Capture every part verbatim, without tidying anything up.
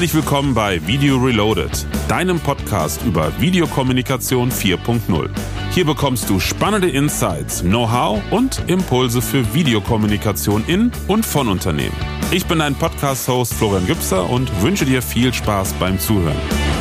Herzlich willkommen bei Video Reloaded, deinem Podcast über Videokommunikation vier Punkt null. Hier bekommst du spannende Insights, Know-how und Impulse für Videokommunikation in und von Unternehmen. Ich bin dein Podcast-Host Florian Gübser und wünsche dir viel Spaß beim Zuhören.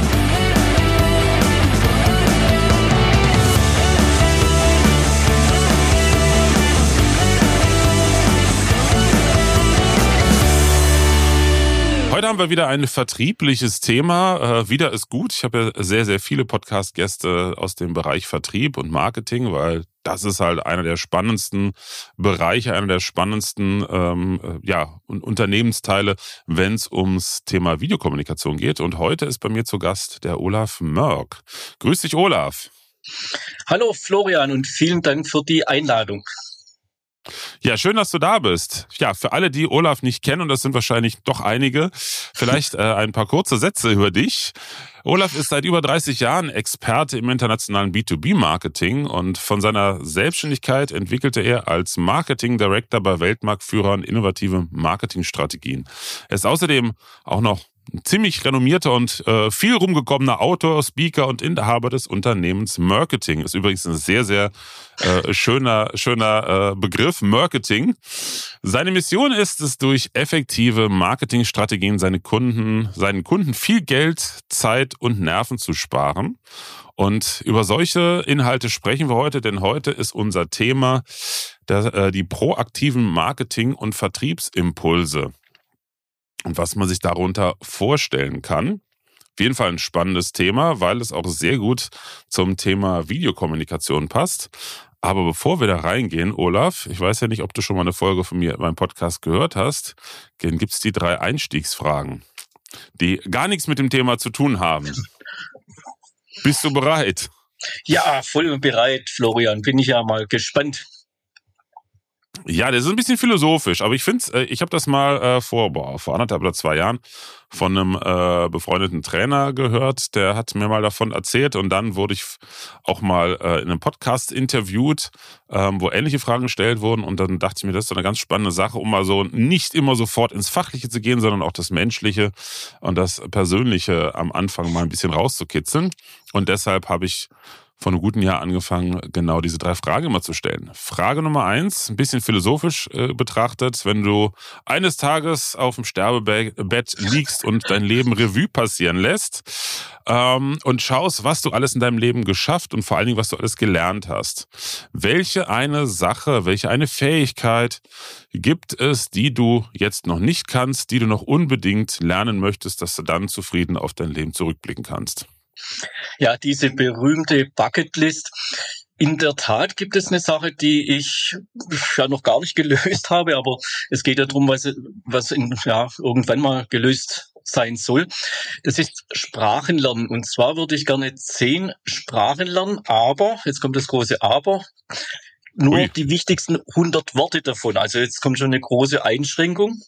Heute haben wir wieder ein vertriebliches Thema. Äh, wieder ist gut. Ich habe ja sehr, sehr viele Podcast-Gäste aus dem Bereich Vertrieb und Marketing, weil das ist halt einer der spannendsten Bereiche, einer der spannendsten ähm, ja, Unternehmensteile, wenn es ums Thema Videokommunikation geht. Und heute ist bei mir zu Gast der Olaf Mörk. Grüß dich, Olaf. Hallo Florian und vielen Dank für die Einladung. Ja, schön, dass du da bist. Ja, für alle, die Olaf nicht kennen, und das sind wahrscheinlich doch einige, vielleicht äh, ein paar kurze Sätze über dich. Olaf ist seit über dreißig Jahren Experte im internationalen B zwei B Marketing und von seiner Selbstständigkeit entwickelte er als Marketing Director bei Weltmarktführern innovative Marketingstrategien. Er ist außerdem auch noch ein ziemlich renommierter und äh, viel rumgekommener Autor, Speaker und Inhaber des Unternehmens Mörketing. Ist übrigens ein sehr, sehr äh, schöner, schöner äh, Begriff, Mörketing. Seine Mission ist es, durch effektive Marketingstrategien seine Kunden, seinen Kunden viel Geld, Zeit und Nerven zu sparen. Und über solche Inhalte sprechen wir heute, denn heute ist unser Thema der, äh, die proaktiven Marketing- und Vertriebsimpulse. Und was man sich darunter vorstellen kann. Auf jeden Fall ein spannendes Thema, weil es auch sehr gut zum Thema Videokommunikation passt. Aber bevor wir da reingehen, Olaf, ich weiß ja nicht, ob du schon mal eine Folge von mir in meinem Podcast gehört hast, dann gibt es die drei Einstiegsfragen, die gar nichts mit dem Thema zu tun haben. Bist du bereit? Ja, voll bereit, Florian. Bin ich ja mal gespannt. Ja, das ist ein bisschen philosophisch, aber ich finde, ich habe das mal äh, vor, boah, vor anderthalb oder zwei Jahren von einem äh, befreundeten Trainer gehört, der hat mir mal davon erzählt und dann wurde ich auch mal äh, in einem Podcast interviewt, ähm, wo ähnliche Fragen gestellt wurden und dann dachte ich mir, das ist so eine ganz spannende Sache, um mal so nicht immer sofort ins Fachliche zu gehen, sondern auch das Menschliche und das Persönliche am Anfang mal ein bisschen rauszukitzeln und deshalb habe ich vor einem guten Jahr angefangen, genau diese drei Fragen immer zu stellen. Frage Nummer eins, ein bisschen philosophisch äh, betrachtet, wenn du eines Tages auf dem Sterbebett liegst und dein Leben Revue passieren lässt ähm, und schaust, was du alles in deinem Leben geschafft und vor allen Dingen, was du alles gelernt hast. Welche eine Sache, welche eine Fähigkeit gibt es, die du jetzt noch nicht kannst, die du noch unbedingt lernen möchtest, dass du dann zufrieden auf dein Leben zurückblicken kannst? Ja, diese berühmte Bucketlist. In der Tat gibt es eine Sache, die ich ja noch gar nicht gelöst habe, aber es geht ja darum, was, was in, ja, irgendwann mal gelöst sein soll. Das ist Sprachenlernen. Und zwar würde ich gerne zehn Sprachen lernen, aber, jetzt kommt das große Aber, nur Ui. die wichtigsten hundert Worte davon. Also jetzt kommt schon eine große Einschränkung,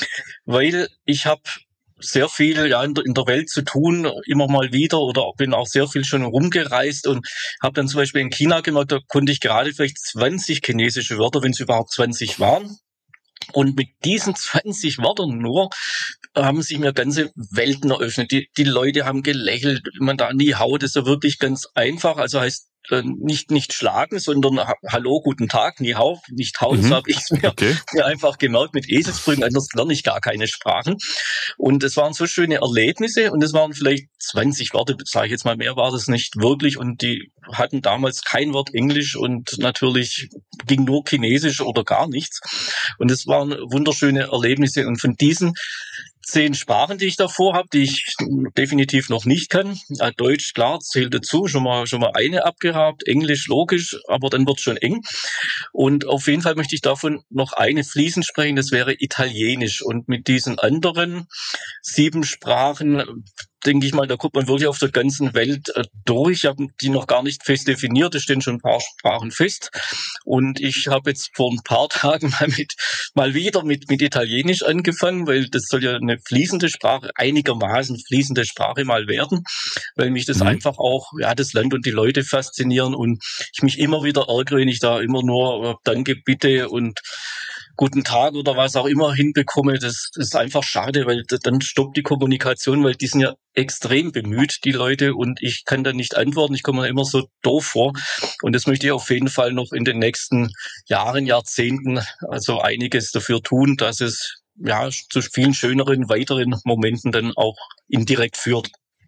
weil ich habe sehr viel ja in der, in der Welt zu tun, immer mal wieder, oder bin auch sehr viel schon rumgereist und habe dann zum Beispiel in China gemerkt, da konnte ich gerade vielleicht zwanzig chinesische Wörter, wenn es überhaupt zwanzig waren. Und mit diesen zwanzig Wörtern nur haben sich mir ganze Welten eröffnet. Die, die Leute haben gelächelt, man da nie haut, ist ja wirklich ganz einfach, also heißt nicht nicht schlagen, sondern Hallo, guten Tag, nie hau, nicht hauen, mhm. so habe ich es mir, okay. mir einfach gemerkt mit Eselsbrücken, anders lerne ich gar keine Sprachen. Und es waren so schöne Erlebnisse und es waren vielleicht zwanzig Worte, sage ich jetzt mal, mehr war das nicht wirklich und die hatten damals kein Wort Englisch und natürlich ging nur Chinesisch oder gar nichts. Und es waren wunderschöne Erlebnisse und von diesen zehn Sprachen, die ich davor habe, die ich definitiv noch nicht kann. Deutsch, klar, zählt dazu, schon mal schon mal eine abgehabt, Englisch logisch, aber dann wird es schon eng. Und auf jeden Fall möchte ich davon noch eine fließend sprechen, das wäre Italienisch. Und mit diesen anderen sieben Sprachen, denke ich mal, da guckt man wirklich auf der ganzen Welt äh, durch. Ich habe die noch gar nicht fest definiert, es stehen schon ein paar Sprachen fest. Und ich habe jetzt vor ein paar Tagen mal mit mal wieder mit mit Italienisch angefangen, weil das soll ja eine fließende Sprache, einigermaßen fließende Sprache mal werden, weil mich das mhm. einfach auch, ja, das Land und die Leute faszinieren und ich mich immer wieder ärgere, wenn ich da immer nur äh, Danke, bitte und guten Tag oder was auch immer hinbekomme, das, das ist einfach schade, weil dann stoppt die Kommunikation, weil die sind ja extrem bemüht, die Leute, und ich kann dann nicht antworten, ich komme mir immer so doof vor, und das möchte ich auf jeden Fall noch in den nächsten Jahren, Jahrzehnten also einiges dafür tun, dass es ja zu vielen schöneren, weiteren Momenten dann auch indirekt führt.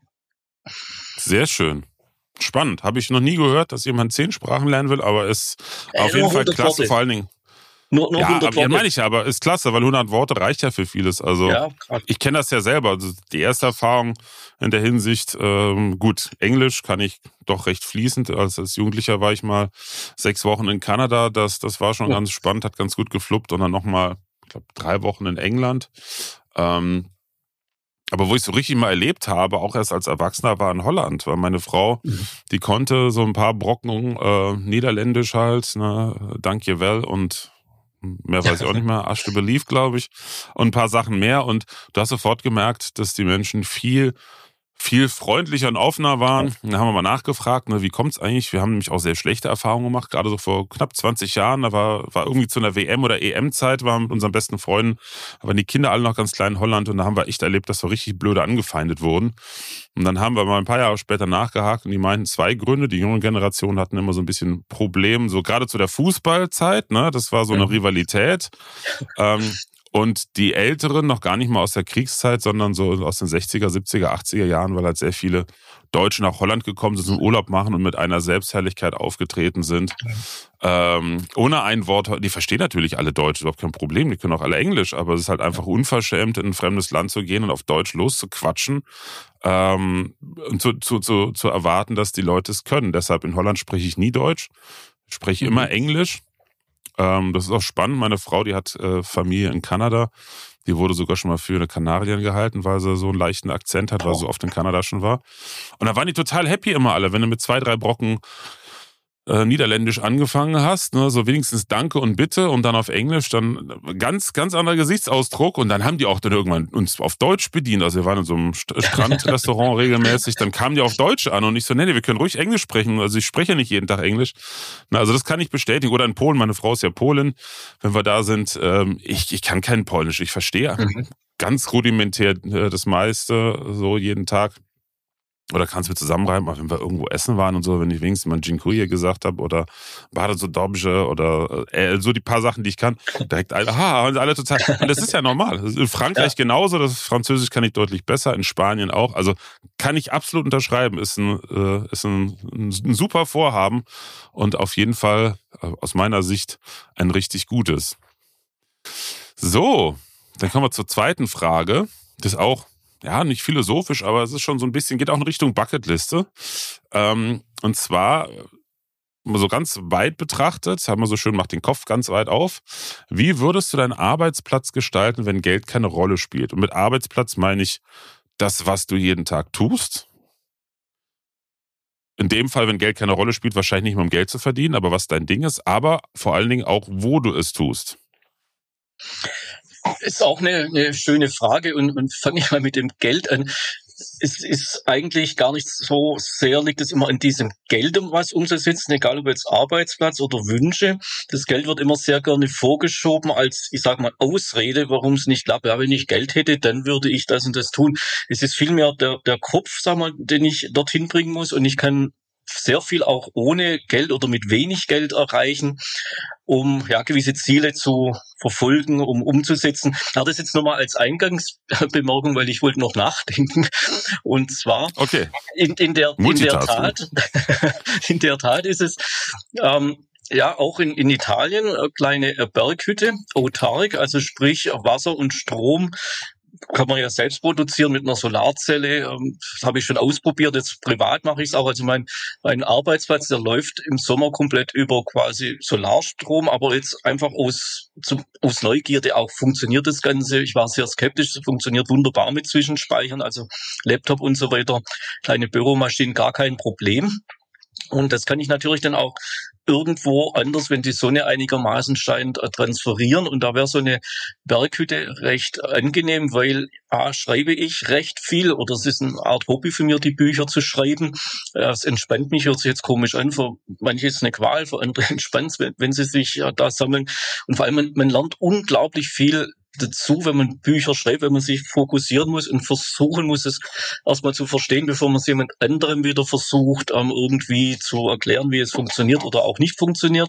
Sehr schön. Spannend. Habe ich noch nie gehört, dass jemand zehn Sprachen lernen will, aber ist äh, auf jeden Fall klasse, Worte. Vor allen Dingen. Nur, nur ja, hundert aber, ja, meine ich ja, aber ist klasse, weil hundert Worte reicht ja für vieles. Also ja, ich kenne das ja selber. Also die erste Erfahrung in der Hinsicht, ähm, gut, Englisch kann ich doch recht fließend. Als, als Jugendlicher war ich mal sechs Wochen in Kanada. Das, das war schon ja. ganz spannend, hat ganz gut gefluppt. Und dann nochmal, ich glaube, drei Wochen in England. Ähm, Aber wo ich so richtig mal erlebt habe, auch erst als Erwachsener, war in Holland, weil meine Frau, mhm. die konnte so ein paar Brocken äh, Niederländisch halt, ne, Dankjewel und mehr weiß ich auch nicht mehr, Asch de Belief, glaube ich, und ein paar Sachen mehr. Und du hast sofort gemerkt, dass die Menschen viel viel freundlicher und offener waren. Da haben wir mal nachgefragt, ne, wie kommt's eigentlich? Wir haben nämlich auch sehr schlechte Erfahrungen gemacht, gerade so vor knapp zwanzig Jahren. Da war, war irgendwie zu einer W M- oder E M-Zeit, waren mit unseren besten Freunden, da waren die Kinder alle noch ganz klein in Holland, und da haben wir echt erlebt, dass wir richtig blöde angefeindet wurden. Und dann haben wir mal ein paar Jahre später nachgehakt, und die meinten zwei Gründe. Die junge Generation hatten immer so ein bisschen Problem, so gerade zu der Fußballzeit, ne, das war so eine Rivalität. Ähm, Und die Älteren noch gar nicht mal aus der Kriegszeit, sondern so aus den sechziger, siebziger, achtziger Jahren, weil halt sehr viele Deutsche nach Holland gekommen sind, zum Urlaub machen und mit einer Selbstherrlichkeit aufgetreten sind. Ja. Ähm, ohne ein Wort, die verstehen natürlich alle Deutsch, überhaupt kein Problem, die können auch alle Englisch, aber es ist halt einfach unverschämt, in ein fremdes Land zu gehen und auf Deutsch loszuquatschen ähm, und zu, zu, zu, zu erwarten, dass die Leute es können. Deshalb in Holland spreche ich nie Deutsch, spreche mhm. immer Englisch. Ähm, das ist auch spannend. Meine Frau, die hat äh, Familie in Kanada. Die wurde sogar schon mal für eine Kanadierin gehalten, weil sie so einen leichten Akzent hat, weil sie so oft in Kanada schon war. Und da waren die total happy immer alle, wenn du mit zwei, drei Brocken äh, Niederländisch angefangen hast, ne, so wenigstens Danke und Bitte und dann auf Englisch, dann ganz, ganz anderer Gesichtsausdruck, und dann haben die auch dann irgendwann uns auf Deutsch bedient, also wir waren in so einem Strandrestaurant regelmäßig, dann kamen die auf Deutsch an und ich so, nee, nee, wir können ruhig Englisch sprechen, also ich spreche ja nicht jeden Tag Englisch, na, also das kann ich bestätigen, oder in Polen, meine Frau ist ja Polin, wenn wir da sind, ähm, ich, ich kann kein Polnisch, ich verstehe mhm. ganz rudimentär äh, das meiste, so jeden Tag. Oder kannst du mir zusammenreimen, wenn wir irgendwo essen waren und so, wenn ich wenigstens mal Dziękuję gesagt habe oder Bardzo dobrze oder äh, so die paar Sachen, die ich kann, direkt alle, aha, und alle total. Und das ist ja normal. In Frankreich ja. genauso, das Französisch kann ich deutlich besser, in Spanien auch. Also kann ich absolut unterschreiben, ist ein, äh, ist ein, ein super Vorhaben und auf jeden Fall äh, aus meiner Sicht ein richtig gutes. So, dann kommen wir zur zweiten Frage. Das ist auch ja, nicht philosophisch, aber es ist schon so ein bisschen, geht auch in Richtung Bucketliste. Ähm, und zwar, so ganz weit betrachtet, haben wir so schön, macht den Kopf ganz weit auf. Wie würdest du deinen Arbeitsplatz gestalten, wenn Geld keine Rolle spielt? Und mit Arbeitsplatz meine ich das, was du jeden Tag tust. In dem Fall, wenn Geld keine Rolle spielt, wahrscheinlich nicht mehr um Geld zu verdienen, aber was dein Ding ist, aber vor allen Dingen auch, wo du es tust. Ist auch eine, eine schöne Frage, und, und fange ich mal mit dem Geld an. Es ist eigentlich gar nicht so sehr, liegt es immer an diesem Geld, um was umzusetzen, egal ob jetzt Arbeitsplatz oder Wünsche. Das Geld wird immer sehr gerne vorgeschoben als, ich sag mal, Ausrede, warum es nicht klappt. Ja, wenn ich Geld hätte, dann würde ich das und das tun. Es ist vielmehr der, der Kopf, sag mal, den ich dorthin bringen muss, und ich kann sehr viel auch ohne Geld oder mit wenig Geld erreichen, um ja gewisse Ziele zu verfolgen, um umzusetzen. Ich hatte das jetzt nochmal als Eingangsbemerkung, weil ich wollte noch nachdenken. Und zwar okay. in, in, der, in der Tat, in der Tat ist es ähm, ja auch in, in Italien eine kleine Berghütte, autark, also sprich Wasser und Strom kann man ja selbst produzieren mit einer Solarzelle. Das habe ich schon ausprobiert. Jetzt privat mache ich es auch. Also mein, mein Arbeitsplatz, der läuft im Sommer komplett über quasi Solarstrom, aber jetzt einfach aus, zum, aus Neugierde auch funktioniert das Ganze. Ich war sehr skeptisch. Es funktioniert wunderbar mit Zwischenspeichern, also Laptop und so weiter. Kleine Büromaschinen, gar kein Problem. Und das kann ich natürlich dann auch irgendwo anders, wenn die Sonne einigermaßen scheint, transferieren. Und da wäre so eine Berghütte recht angenehm, weil A, schreibe ich recht viel oder es ist eine Art Hobby für mich, die Bücher zu schreiben. Es entspannt mich, hört sich jetzt komisch an, für manche ist es eine Qual, für andere entspannt es, wenn, wenn sie sich ja, da sammeln. Und vor allem, man, man lernt unglaublich viel dazu, wenn man Bücher schreibt, wenn man sich fokussieren muss und versuchen muss, es erstmal zu verstehen, bevor man es jemand anderem wieder versucht, ähm, irgendwie zu erklären, wie es funktioniert oder auch nicht funktioniert.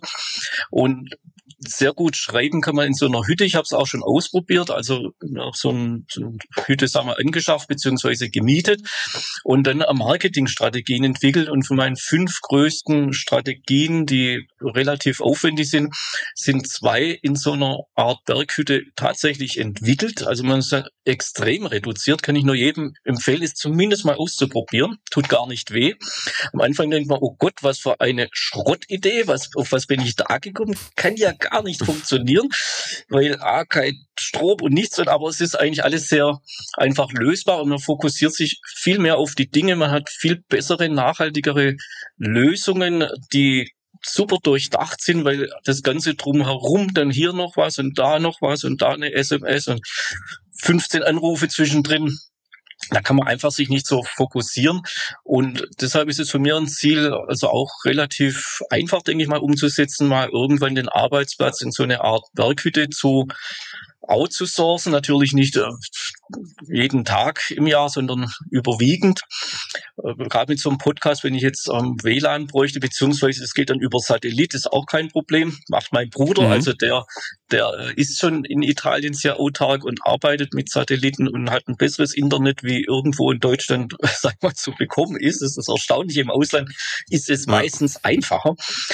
Und sehr gut schreiben kann man in so einer Hütte. Ich habe es auch schon ausprobiert, also ja, so, ein, so eine Hütte, sagen wir, angeschafft beziehungsweise gemietet und dann Marketingstrategien entwickelt. Und von meinen fünf größten Strategien, die relativ aufwendig sind, sind zwei in so einer Art Berghütte tatsächlich entwickelt. Also man ist ja extrem reduziert, kann ich nur jedem empfehlen, ist zumindest mal auszuprobieren. Tut gar nicht weh. Am Anfang denkt man, oh Gott, was für eine Schrottidee, was, auf was bin ich da gekommen? Kann ja gar nicht funktionieren, weil A, kein Strom und nichts, aber es ist eigentlich alles sehr einfach lösbar und man fokussiert sich viel mehr auf die Dinge, man hat viel bessere, nachhaltigere Lösungen, die super durchdacht sind, weil das Ganze drumherum dann hier noch was und da noch was und da eine S M S und fünfzehn Anrufe zwischendrin. Da kann man einfach sich nicht so fokussieren und deshalb ist es für mich ein Ziel, also auch relativ einfach, denke ich mal, umzusetzen, mal irgendwann den Arbeitsplatz in so eine Art Werkhütte zu outzusourcen, natürlich nicht äh, jeden Tag im Jahr, sondern überwiegend. Äh, gerade mit so einem Podcast, wenn ich jetzt ähm, W L A N bräuchte, beziehungsweise es geht dann über Satellit, ist auch kein Problem. Macht mein Bruder, mhm. also der der ist schon in Italien sehr autark und arbeitet mit Satelliten und hat ein besseres Internet, wie irgendwo in Deutschland, sag mal, zu bekommen ist. Das ist erstaunlich. Im Ausland ist es ja. meistens einfacher.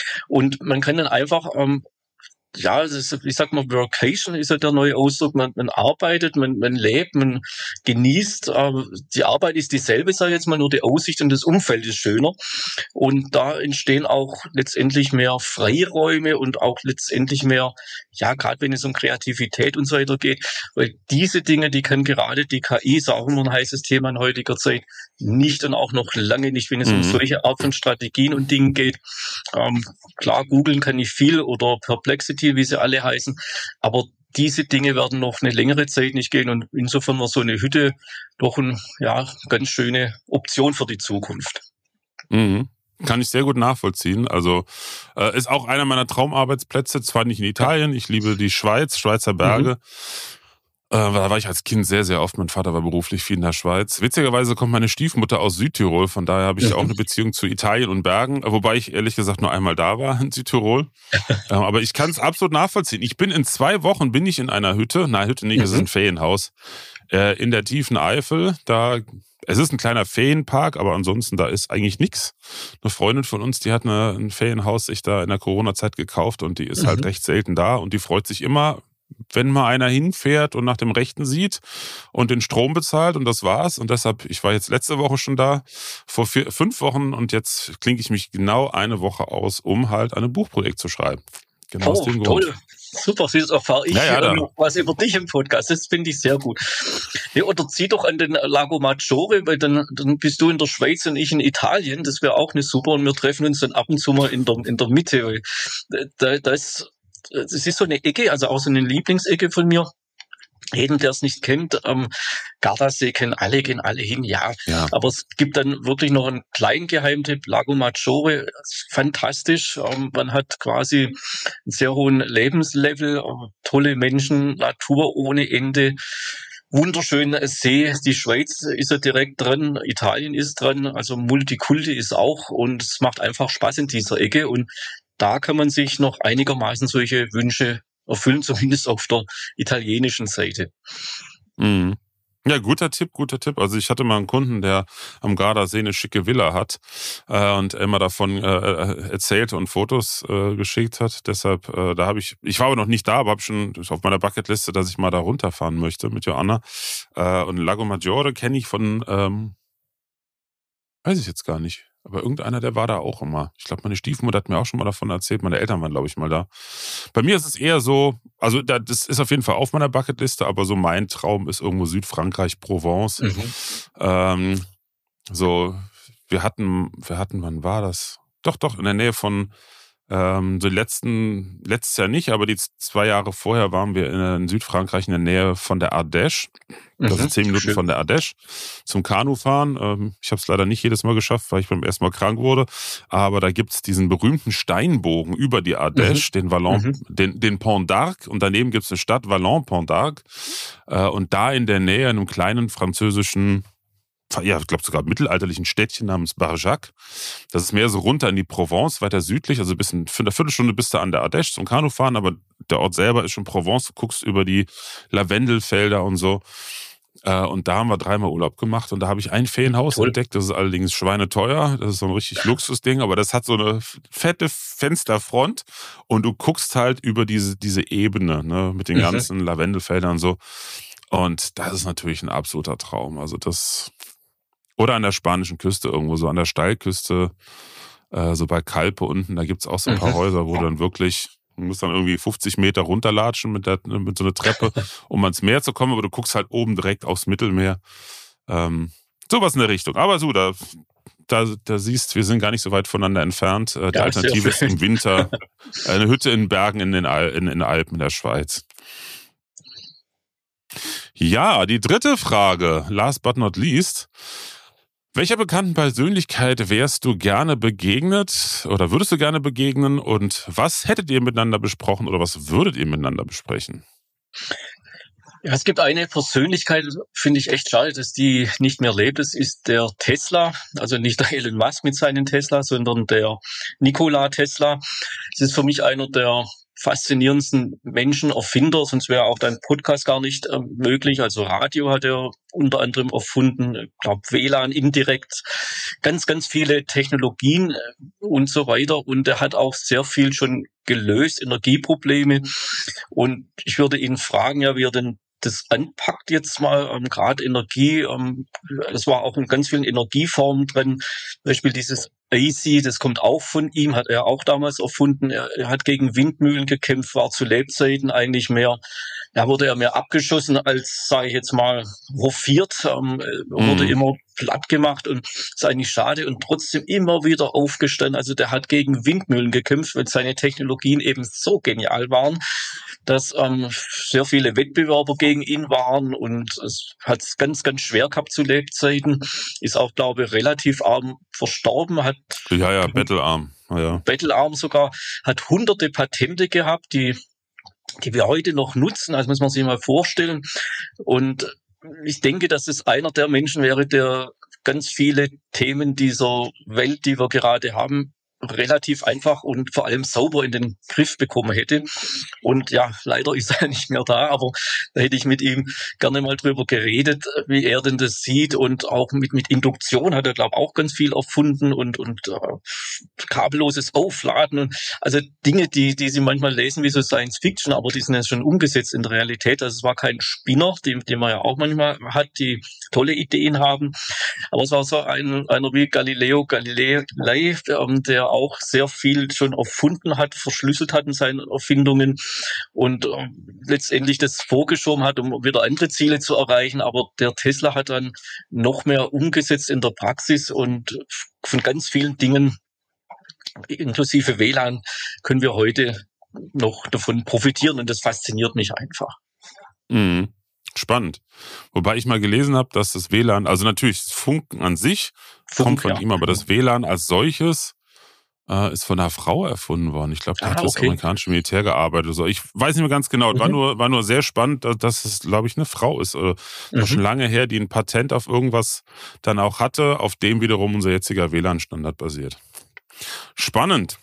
Und man kann dann einfach ähm, ja, das ist, ich sag mal, Workation ist ja der neue Ausdruck. Man, man arbeitet, man, man lebt, man genießt. Aber die Arbeit ist dieselbe, sag ich jetzt mal, nur die Aussicht und das Umfeld ist schöner. Und da entstehen auch letztendlich mehr Freiräume und auch letztendlich mehr, ja, gerade wenn es um Kreativität und so weiter geht. Weil diese Dinge, die kann gerade die K I, ist auch immer ein heißes Thema in heutiger Zeit, nicht und auch noch lange nicht, wenn es mhm. um solche Art von Strategien und Dingen geht. Ähm, klar, googeln kann ich viel oder Perplexity, wie sie alle heißen, aber diese Dinge werden noch eine längere Zeit nicht gehen und insofern war so eine Hütte doch eine ja, ganz schöne Option für die Zukunft. Mhm. Kann ich sehr gut nachvollziehen. Also äh, ist auch einer meiner Traumarbeitsplätze, zwar nicht in Italien, ich liebe die Schweiz, Schweizer Berge. Mhm. Äh, da war ich als Kind sehr, sehr oft. Mein Vater war beruflich viel in der Schweiz. Witzigerweise kommt meine Stiefmutter aus Südtirol, von daher habe ich mhm. auch eine Beziehung zu Italien und Bergen, wobei ich ehrlich gesagt nur einmal da war in Südtirol. äh, aber ich kann es absolut nachvollziehen. Ich bin in zwei Wochen, bin ich in einer Hütte, nein, Hütte nicht, mhm. es ist ein Ferienhaus, äh, in der tiefen Eifel. Da, es ist ein kleiner Ferienpark, aber ansonsten, da ist eigentlich nichts. Eine Freundin von uns, die hat eine, ein Ferienhaus sich da in der Corona-Zeit gekauft und die ist mhm. halt recht selten da und die freut sich immer, wenn mal einer hinfährt und nach dem Rechten sieht und den Strom bezahlt und das war's. Und deshalb, ich war jetzt letzte Woche schon da, vor vier, fünf Wochen und jetzt klinke ich mich genau eine Woche aus, um halt ein Buchprojekt zu schreiben. Genau oh, aus dem Grund. Toll. Super, jetzt erfahre ich ja, ja, noch was über dich im Podcast. Das finde ich sehr gut. Ja, oder zieh doch an den Lago Maggiore, weil dann, dann bist du in der Schweiz und ich in Italien. Das wäre auch eine super und wir treffen uns dann ab und zu mal in der, in der Mitte. Weil da, da ist Es ist so eine Ecke, also auch so eine Lieblingsecke von mir. Jeden, der es nicht kennt, ähm, Gardasee kennen alle, gehen alle hin, ja. ja. Aber es gibt dann wirklich noch einen kleinen Geheimtipp, Lago Maggiore, fantastisch. Ähm, man hat quasi einen sehr hohen Lebenslevel, äh, tolle Menschen, Natur ohne Ende. Wunderschöner See, die Schweiz ist ja direkt dran, Italien ist dran, also Multikulti ist auch und es macht einfach Spaß in dieser Ecke und da kann man sich noch einigermaßen solche Wünsche erfüllen, zumindest auf der italienischen Seite. Mhm. Ja, guter Tipp, guter Tipp. Also ich hatte mal einen Kunden, der am Gardasee eine schicke Villa hat äh, und immer davon äh, erzählte und Fotos äh, geschickt hat. Deshalb, äh, da habe ich, ich war aber noch nicht da, aber habe schon auf meiner Bucketliste, dass ich mal da runterfahren möchte mit Joanna. Äh, und Lago Maggiore kenne ich von, ähm, weiß ich jetzt gar nicht. Aber irgendeiner, der war da auch immer. Ich glaube, meine Stiefmutter hat mir auch schon mal davon erzählt. Meine Eltern waren, glaube ich, mal da. Bei mir ist es eher so, also das ist auf jeden Fall auf meiner Bucketliste, aber so mein Traum ist irgendwo Südfrankreich, Provence. Mhm. Ähm, so, wir hatten, wir hatten, wann war das? doch, doch, in der Nähe von, ähm, so letzten, letztes Jahr nicht, aber die zwei Jahre vorher waren wir in, in Südfrankreich in der Nähe von der Ardèche. Das Mhm. ist zehn Minuten Schön. von der Ardèche zum Kanufahren. Ähm, ich habe es leider nicht jedes Mal geschafft, weil ich beim ersten Mal krank wurde. Aber da gibt's diesen berühmten Steinbogen über die Ardèche, Mhm. den Vallon, Mhm. den, den Pont d'Arc. Und daneben gibt's eine Stadt, Vallon-Pont d'Arc. Äh, und da in der Nähe, in einem kleinen französischen, ja, ich glaube sogar mittelalterlichen Städtchen namens Barjac. Das ist mehr so runter in die Provence, weiter südlich. Also bis in, für eine Viertelstunde bist du an der Ardèche zum Kanufahren. Aber der Ort selber ist schon Provence. Du guckst über die Lavendelfelder und so. Und da haben wir dreimal Urlaub gemacht und da habe ich ein Ferienhaus Toll. entdeckt. Das ist allerdings schweineteuer. Das ist so ein richtig Luxusding, aber das hat so eine fette Fensterfront und du guckst halt über diese, diese Ebene, ne, mit den Mhm. ganzen Lavendelfeldern und so. Und das ist natürlich ein absoluter Traum. Also das, oder an der spanischen Küste irgendwo, so an der Steilküste, äh, so bei Calpe unten, da gibt's auch so ein paar Mhm. Häuser, wo du dann wirklich, du musst dann irgendwie fünfzig Meter runterlatschen mit, der, mit so einer Treppe, um ans Meer zu kommen, aber du guckst halt oben direkt aufs Mittelmeer. Ähm, sowas in der Richtung. Aber so, da, da, da siehst, wir sind gar nicht so weit voneinander entfernt. Äh, die Ja, sehr Alternative ist schön. im Winter eine Hütte in Bergen in den, Al in, in den Alpen in der Schweiz. Ja, die dritte Frage, last but not least. Welcher bekannten Persönlichkeit wärst du gerne begegnet oder würdest du gerne begegnen und was hättet ihr miteinander besprochen oder was würdet ihr miteinander besprechen? Ja, es gibt eine Persönlichkeit, finde ich echt schade, dass die nicht mehr lebt. Das ist der Tesla, also nicht der Elon Musk mit seinen Tesla, sondern der Nikola Tesla. Das ist für mich einer der faszinierendsten Menschen, Erfinder, sonst wäre auch dein Podcast gar nicht äh, möglich. Also Radio hat er unter anderem erfunden, ich glaube W L A N indirekt, ganz, ganz viele Technologien äh, und so weiter. Und er hat auch sehr viel schon gelöst, Energieprobleme. Und ich würde ihn fragen, ja, wie er denn das anpackt jetzt mal, ähm, gerade Energie, ähm, es war auch in ganz vielen Energieformen drin, zum Beispiel dieses A C, das kommt auch von ihm, hat er auch damals erfunden, er, er hat gegen Windmühlen gekämpft, war zu Lebzeiten eigentlich mehr, da wurde er mehr abgeschossen als, sage ich jetzt mal, hofiert, ähm, er wurde Mhm. immer platt gemacht und ist eigentlich schade und trotzdem immer wieder aufgestanden, also der hat gegen Windmühlen gekämpft, weil seine Technologien eben so genial waren, dass ähm, sehr viele Wettbewerber gegen ihn waren und es hat es ganz, ganz schwer gehabt zu Lebzeiten. Ist auch, glaube ich, relativ arm verstorben, hat Ja, ja, Bettelarm. Ja, ja. Bettelarm sogar, hat hunderte Patente gehabt, die, die wir heute noch nutzen. Also muss man sich mal vorstellen. Und ich denke, dass es einer der Menschen wäre, der ganz viele Themen dieser Welt, die wir gerade haben, relativ einfach und vor allem sauber in den Griff bekommen hätte. Und ja, leider ist er nicht mehr da, aber da hätte ich mit ihm gerne mal drüber geredet, wie er denn das sieht und auch mit, mit Induktion hat er, glaube ich, auch ganz viel erfunden und, und äh, kabelloses Aufladen und also Dinge, die, die Sie manchmal lesen wie so Science Fiction, aber die sind ja schon umgesetzt in der Realität. Also es war kein Spinner, den, den man ja auch manchmal hat, die tolle Ideen haben. Aber es war so ein, einer wie Galileo Galilei, ähm, der auch sehr viel schon erfunden hat, verschlüsselt hat in seinen Erfindungen und äh, letztendlich das vorgeschoben hat, um wieder andere Ziele zu erreichen. Aber der Tesla hat dann noch mehr umgesetzt in der Praxis und von ganz vielen Dingen, inklusive W L A N, können wir heute noch davon profitieren und das fasziniert mich einfach. Mhm. Spannend. Wobei ich mal gelesen habe, dass das W L A N, also natürlich das Funken an sich Funk, kommt von ja. ihm, aber das W L A N als solches äh, ist von einer Frau erfunden worden. Ich glaube, die Ah, hat für das okay. amerikanische Militär gearbeitet. So. Ich weiß nicht mehr ganz genau. War Mhm. nur, war nur sehr spannend, dass es, glaube ich, eine Frau ist. Äh, war schon Mhm. lange her, die ein Patent auf irgendwas dann auch hatte, auf dem wiederum unser jetziger W L A N-Standard basiert. Spannend.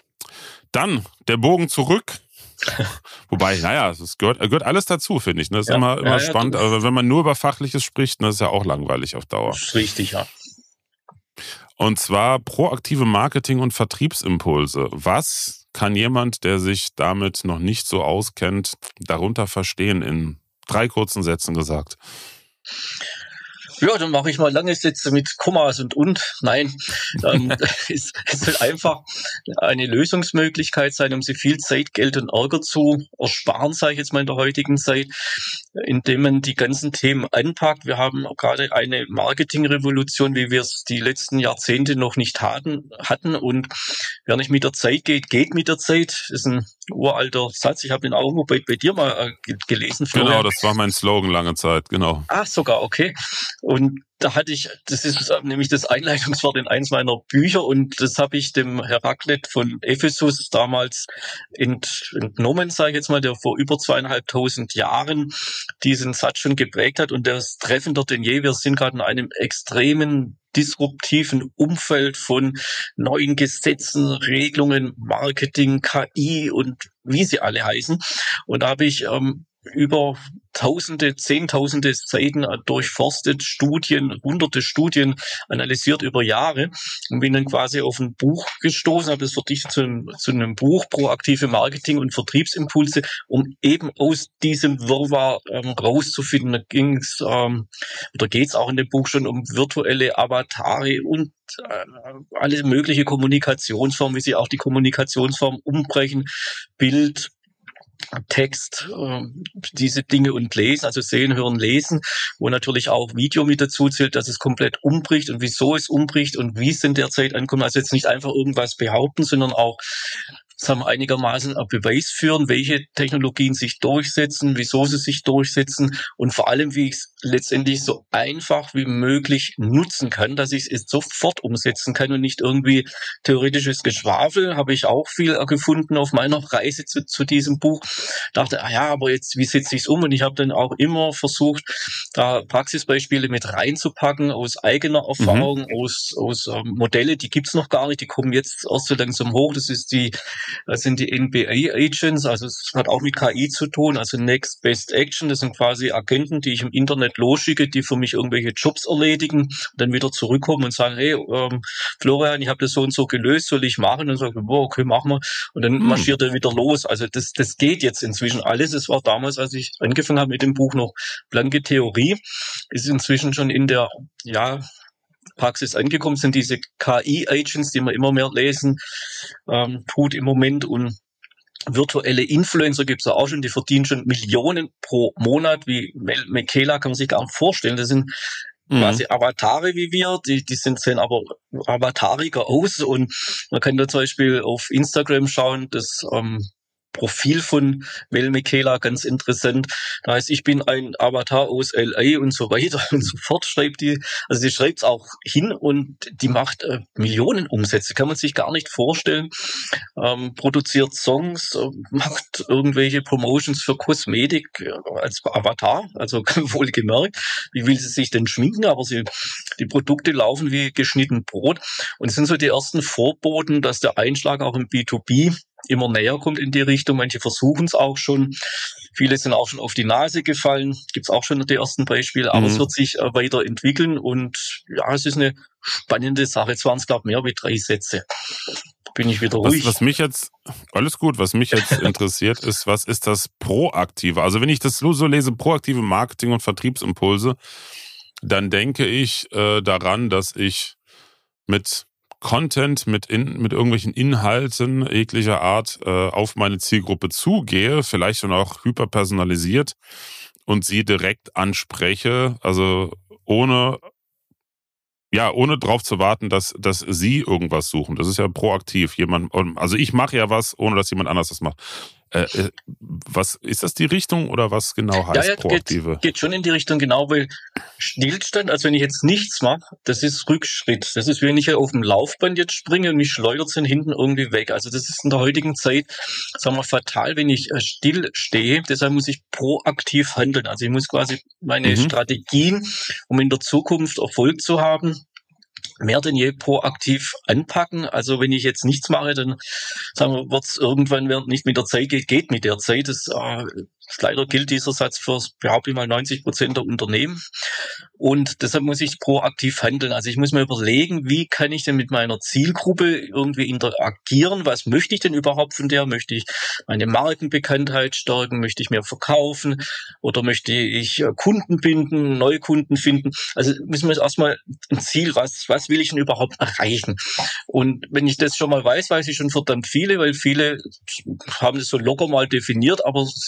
Dann der Bogen zurück. Wobei, naja, es gehört, gehört alles dazu, finde ich. Das ist Ja, immer, immer ja, ja, spannend. du- Aber wenn man nur über Fachliches spricht, das ist ja auch langweilig auf Dauer. Das ist richtig, ja. Und zwar proaktive Marketing- und Vertriebsimpulse. Was kann jemand, der sich damit noch nicht so auskennt, darunter verstehen, in drei kurzen Sätzen gesagt? Ja, dann mache ich mal lange Sätze mit Kommas und und. Nein, ähm, es, es soll einfach eine Lösungsmöglichkeit sein, um sich viel Zeit, Geld und Ärger zu ersparen, sage ich jetzt mal in der heutigen Zeit. indem man die ganzen Themen anpackt. Wir haben gerade eine Marketingrevolution, wie wir es die letzten Jahrzehnte noch nicht hatten, hatten. Und wer nicht mit der Zeit geht, geht mit der Zeit. Das ist ein uralter Satz. Ich habe den auch bei, bei dir mal äh, gelesen, Florian. Genau, das war mein Slogan lange Zeit, genau. Ach, sogar, okay. Und da hatte ich, das ist nämlich das Einleitungswort in eins meiner Bücher, und das habe ich dem Heraklit von Ephesus damals ent, entnommen, sage ich jetzt mal, der vor über zweieinhalbtausend Jahren diesen Satz schon geprägt hat, und der ist treffender denn je. Wir sind gerade in einem extremen disruptiven Umfeld von neuen Gesetzen, Regelungen, Marketing, K I und wie sie alle heißen. Und da habe ich ähm, über Tausende, Zehntausende Seiten durchforstet, Studien, hunderte Studien analysiert über Jahre, und bin dann quasi auf ein Buch gestoßen, habe das verdichtet zu einem, zu einem Buch, Proaktive Marketing und Vertriebsimpulse, um eben aus diesem Wirrwarr ähm, rauszufinden. Da ging es, ähm, oder geht es auch in dem Buch schon um virtuelle Avatare und äh, alle mögliche Kommunikationsformen, wie sie auch die Kommunikationsform umbrechen, Bild, Text, äh, diese Dinge und lesen, also sehen, hören, lesen, wo natürlich auch Video mit dazu zählt, dass es komplett umbricht und wieso es umbricht und wie es in der Zeit ankommt. Also jetzt nicht einfach irgendwas behaupten, sondern auch, sagen wir, einigermaßen ein Beweis führen, welche Technologien sich durchsetzen, wieso sie sich durchsetzen und vor allem, wie ich es letztendlich so einfach wie möglich nutzen kann, dass ich es sofort umsetzen kann und nicht irgendwie theoretisches Geschwafel. Habe ich auch viel gefunden auf meiner Reise zu, zu diesem Buch. Dachte, ah ja, aber jetzt, wie setze ich es um? Und ich habe dann auch immer versucht, da Praxisbeispiele mit reinzupacken aus eigener Erfahrung, mhm. aus, aus ähm, Modelle, die gibt's noch gar nicht, die kommen jetzt erst so langsam hoch. Das ist die Das sind die N B A-Agents, also es hat auch mit K I zu tun, also Next Best Action, das sind quasi Agenten, die ich im Internet losschicke, die für mich irgendwelche Jobs erledigen und dann wieder zurückkommen und sagen, hey, ähm, Florian, ich habe das so und so gelöst, soll ich machen? Und dann sage ich, boah, okay, machen wir. Und dann hm. marschiert er wieder los. Also das, das geht jetzt inzwischen alles. Es war damals, als ich angefangen habe mit dem Buch, noch blanke Theorie. Ist inzwischen schon in der, ja, Praxis angekommen, sind diese K I-Agents, die man immer mehr lesen ähm, tut im Moment, und virtuelle Influencer gibt's ja auch schon, die verdienen schon Millionen pro Monat, wie Mel Michaela, kann man sich gar nicht vorstellen. Das sind mhm. quasi Avatare wie wir, die, die sind, sehen aber avatariger aus, und man kann da zum Beispiel auf Instagram schauen, das ähm, Profil von Mel Michaela, ganz interessant. Da heißt, ich bin ein Avatar aus L A und so weiter und so fort, schreibt die. Also sie schreibt es auch hin, und die macht äh, Millionen Umsätze, kann man sich gar nicht vorstellen. Ähm, produziert Songs, äh, macht irgendwelche Promotions für Kosmetik äh, als Avatar, also wohl gemerkt. Wie will sie sich denn schminken? Aber sie, die Produkte laufen wie geschnitten Brot. Und es sind so die ersten Vorboten, dass der Einschlag auch im B zwei B immer näher kommt in die Richtung. Manche versuchen es auch schon. Viele sind auch schon auf die Nase gefallen. Gibt's auch schon die ersten Beispiele. Aber mhm. es wird sich äh, weiterentwickeln. Und ja, es ist eine spannende Sache. Jetzt waren es, glaube ich, mehr wie drei Sätze. Bin ich wieder ruhig. Was, was mich jetzt, alles gut, was mich jetzt interessiert ist, was ist das Proaktive? Also wenn ich das so lese, proaktive Marketing und Vertriebsimpulse, dann denke ich äh, daran, dass ich mit Content, mit, in, mit irgendwelchen Inhalten jeglicher Art äh, auf meine Zielgruppe zugehe, vielleicht schon auch hyperpersonalisiert, und sie direkt anspreche, also ohne, ja, ohne drauf zu warten, dass, dass sie irgendwas suchen. Das ist ja proaktiv. Jemand, also ich mache ja was, ohne dass jemand anders das macht. Äh, was ist das, die Richtung, oder was genau heißt ja, ja, proaktive? Geht, geht schon in die Richtung, genau, weil Stillstand, also wenn ich jetzt nichts mache, das ist Rückschritt. Das ist, wenn ich auf dem Laufband jetzt springe und mich schleudert sind hinten irgendwie weg. Also das ist in der heutigen Zeit, sagen wir, fatal, wenn ich still stehe. Deshalb muss ich proaktiv handeln. Also ich muss quasi meine mhm. Strategien, um in der Zukunft Erfolg zu haben, mehr denn je proaktiv anpacken. Also wenn ich jetzt nichts mache, dann sagen wir, wird es irgendwann, während nicht mit der Zeit geht, geht mit der Zeit. Das, äh, leider gilt dieser Satz für, behaupte ich mal, neunzig Prozent der Unternehmen. Und deshalb muss ich proaktiv handeln. Also ich muss mir überlegen, wie kann ich denn mit meiner Zielgruppe irgendwie interagieren? Was möchte ich denn überhaupt von der? Möchte ich meine Markenbekanntheit stärken? Möchte ich mehr verkaufen? Oder möchte ich Kunden binden, neue Kunden finden? Also müssen wir erstmal ein Ziel, was, was will ich denn überhaupt erreichen? Und wenn ich das schon mal weiß, weiß ich schon verdammt viele, weil viele haben das so locker mal definiert, aber sie setzen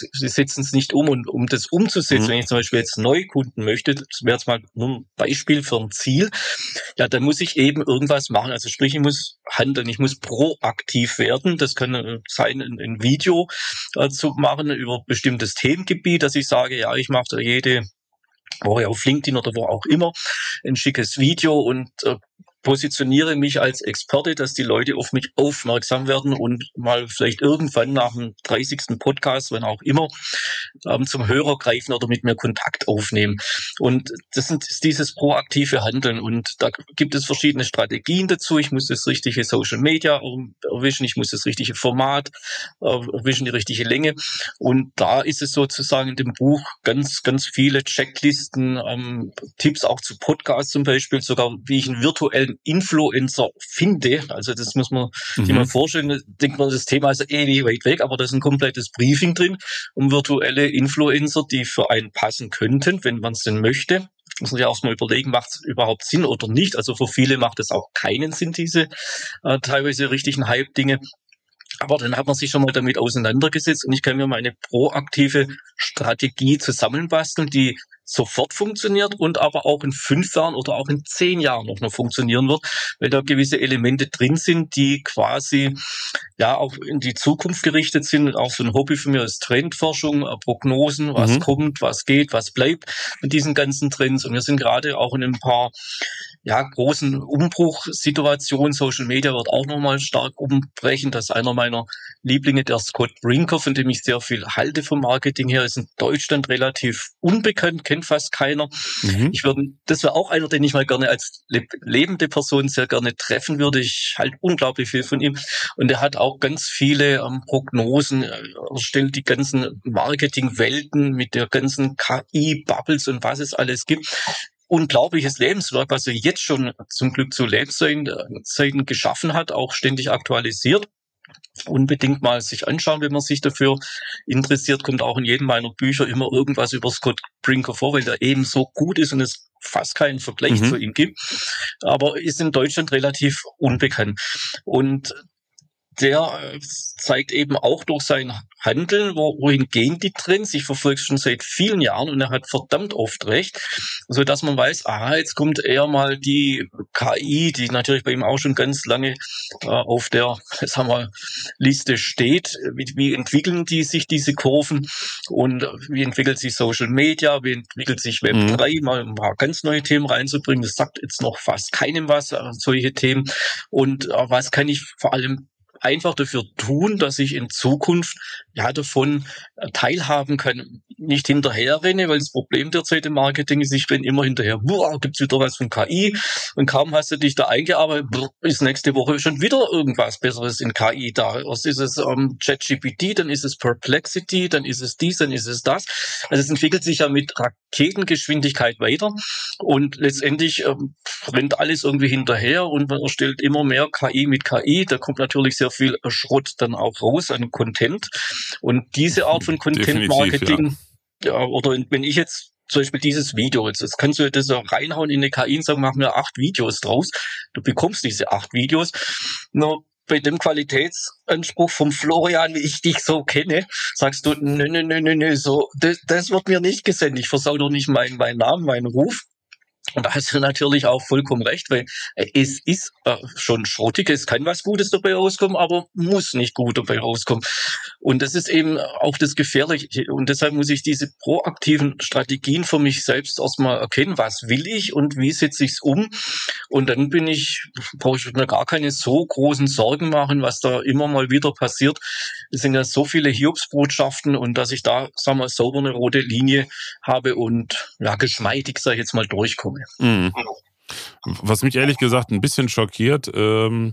setzen es nicht um. Und um das umzusetzen, mhm. wenn ich zum Beispiel jetzt Neukunden möchte, das wäre jetzt mal nur ein Beispiel für ein Ziel, ja, dann muss ich eben irgendwas machen. Also sprich, ich muss handeln, ich muss proaktiv werden. Das kann sein, ein, ein Video äh, zu machen über bestimmtes Themengebiet, dass ich sage, ja, ich mache da jede Woche auf LinkedIn oder wo auch immer ein schickes Video und äh, positioniere mich als Experte, dass die Leute auf mich aufmerksam werden und mal vielleicht irgendwann nach dem dreißigsten Podcast, wenn auch immer, ähm, zum Hörer greifen oder mit mir Kontakt aufnehmen. Und das sind, ist dieses proaktive Handeln. Und da gibt es verschiedene Strategien dazu. Ich muss das richtige Social Media erwischen, ich muss das richtige Format erwischen, die richtige Länge. Und da ist es sozusagen in dem Buch ganz, ganz viele Checklisten, ähm, Tipps auch zu Podcasts zum Beispiel, sogar wie ich einen virtuellen Influencer finde. Also das muss man mhm. sich mal vorstellen. Denkt man, das Thema ist ewig weit weg, aber da ist ein komplettes Briefing drin, um virtuelle Influencer, die für einen passen könnten, wenn man es denn möchte. Muss man ja auch mal überlegen, macht es überhaupt Sinn oder nicht. Also für viele macht es auch keinen Sinn, diese äh, teilweise richtigen Hype-Dinge. Aber dann hat man sich schon mal damit auseinandergesetzt und ich kann mir mal eine proaktive Strategie zusammenbasteln, die sofort funktioniert und aber auch in fünf Jahren oder auch in zehn Jahren noch, noch funktionieren wird, weil da gewisse Elemente drin sind, die quasi ja auch in die Zukunft gerichtet sind. Auch so ein Hobby für mich ist Trendforschung, Prognosen, was mhm. kommt, was geht, was bleibt mit diesen ganzen Trends. Und wir sind gerade auch in ein paar ja großen Umbruchsituationen. Social Media wird auch nochmal stark umbrechen. Das ist einer meiner Lieblinge, der Scott Brinker, von dem ich sehr viel halte vom Marketing her, ist in Deutschland relativ unbekannt, kennt fast keiner. Mhm. Ich würde, das wäre auch einer, den ich mal gerne als lebende Person sehr gerne treffen würde. Ich halte unglaublich viel von ihm. Und er hat auch ganz viele ähm, Prognosen, er stellt die ganzen Marketingwelten mit der ganzen K I-Bubbles und was es alles gibt. Unglaubliches Lebenswerk, was er jetzt schon zum Glück zu Lebzeiten geschaffen hat, auch ständig aktualisiert. Unbedingt mal sich anschauen, wenn man sich dafür interessiert, kommt auch in jedem meiner Bücher immer irgendwas über Scott Brinker vor, weil der eben so gut ist und es fast keinen Vergleich mhm. zu ihm gibt. Aber ist in Deutschland relativ unbekannt. Und der zeigt eben auch durch sein Handeln, wo, wohin gehen die Trends. Ich verfolge es schon seit vielen Jahren und er hat verdammt oft recht, so dass man weiß, aha, jetzt kommt eher mal die K I, die natürlich bei ihm auch schon ganz lange äh, auf der, sagen wir, Liste steht. Wie, wie entwickeln die sich, diese Kurven? Und wie entwickelt sich Social Media? Wie entwickelt sich Web mhm. drei? Mal ein paar ganz neue Themen reinzubringen. Das sagt jetzt noch fast keinem was, äh, solche Themen. Und äh, was kann ich vor allem einfach dafür tun, dass ich in Zukunft ja davon teilhaben kann. Nicht hinterherrenne, weil das Problem derzeit im Marketing ist, ich renne immer hinterher, boah, gibt's wieder was von K I und kaum hast du dich da eingearbeitet, ist nächste Woche schon wieder irgendwas Besseres in K I da. Erst ist es ähm, ChatGPT, dann ist es Perplexity, dann ist es dies, dann ist es das. Also es entwickelt sich ja mit Raketengeschwindigkeit weiter und letztendlich ähm, rennt alles irgendwie hinterher und man erstellt immer mehr K I mit K I. Da kommt natürlich sehr viel Schrott dann auch raus an Content. Und diese Art von Content-Marketing, ja. ja, oder wenn ich jetzt zum Beispiel dieses Video, jetzt, jetzt kannst du das auch reinhauen in eine K I und sagen, mach mir acht Videos draus. Du bekommst diese acht Videos. Nur bei dem Qualitätsanspruch vom Florian, wie ich dich so kenne, sagst du, nö, nö, nö, nö, nö, so, das, das wird mir nicht gesendet. Ich versau doch nicht meinen, meinen Namen, meinen Ruf. Und da hast du natürlich auch vollkommen recht, weil es ist äh, schon schrottig, es kann was Gutes dabei rauskommen, aber muss nicht gut dabei rauskommen. Und das ist eben auch das Gefährliche. Und deshalb muss ich diese proaktiven Strategien für mich selbst erstmal erkennen, was will ich und wie setze ich es um. Und dann bin ich, brauche ich mir gar keine so großen Sorgen machen, was da immer mal wieder passiert. Es sind ja so viele Hiobsbotschaften und dass ich da, sagen wir, sauber eine rote Linie habe und ja, geschmeidig, sag ich jetzt mal, durchkomme. Mhm. Was mich ehrlich gesagt ein bisschen schockiert, ähm,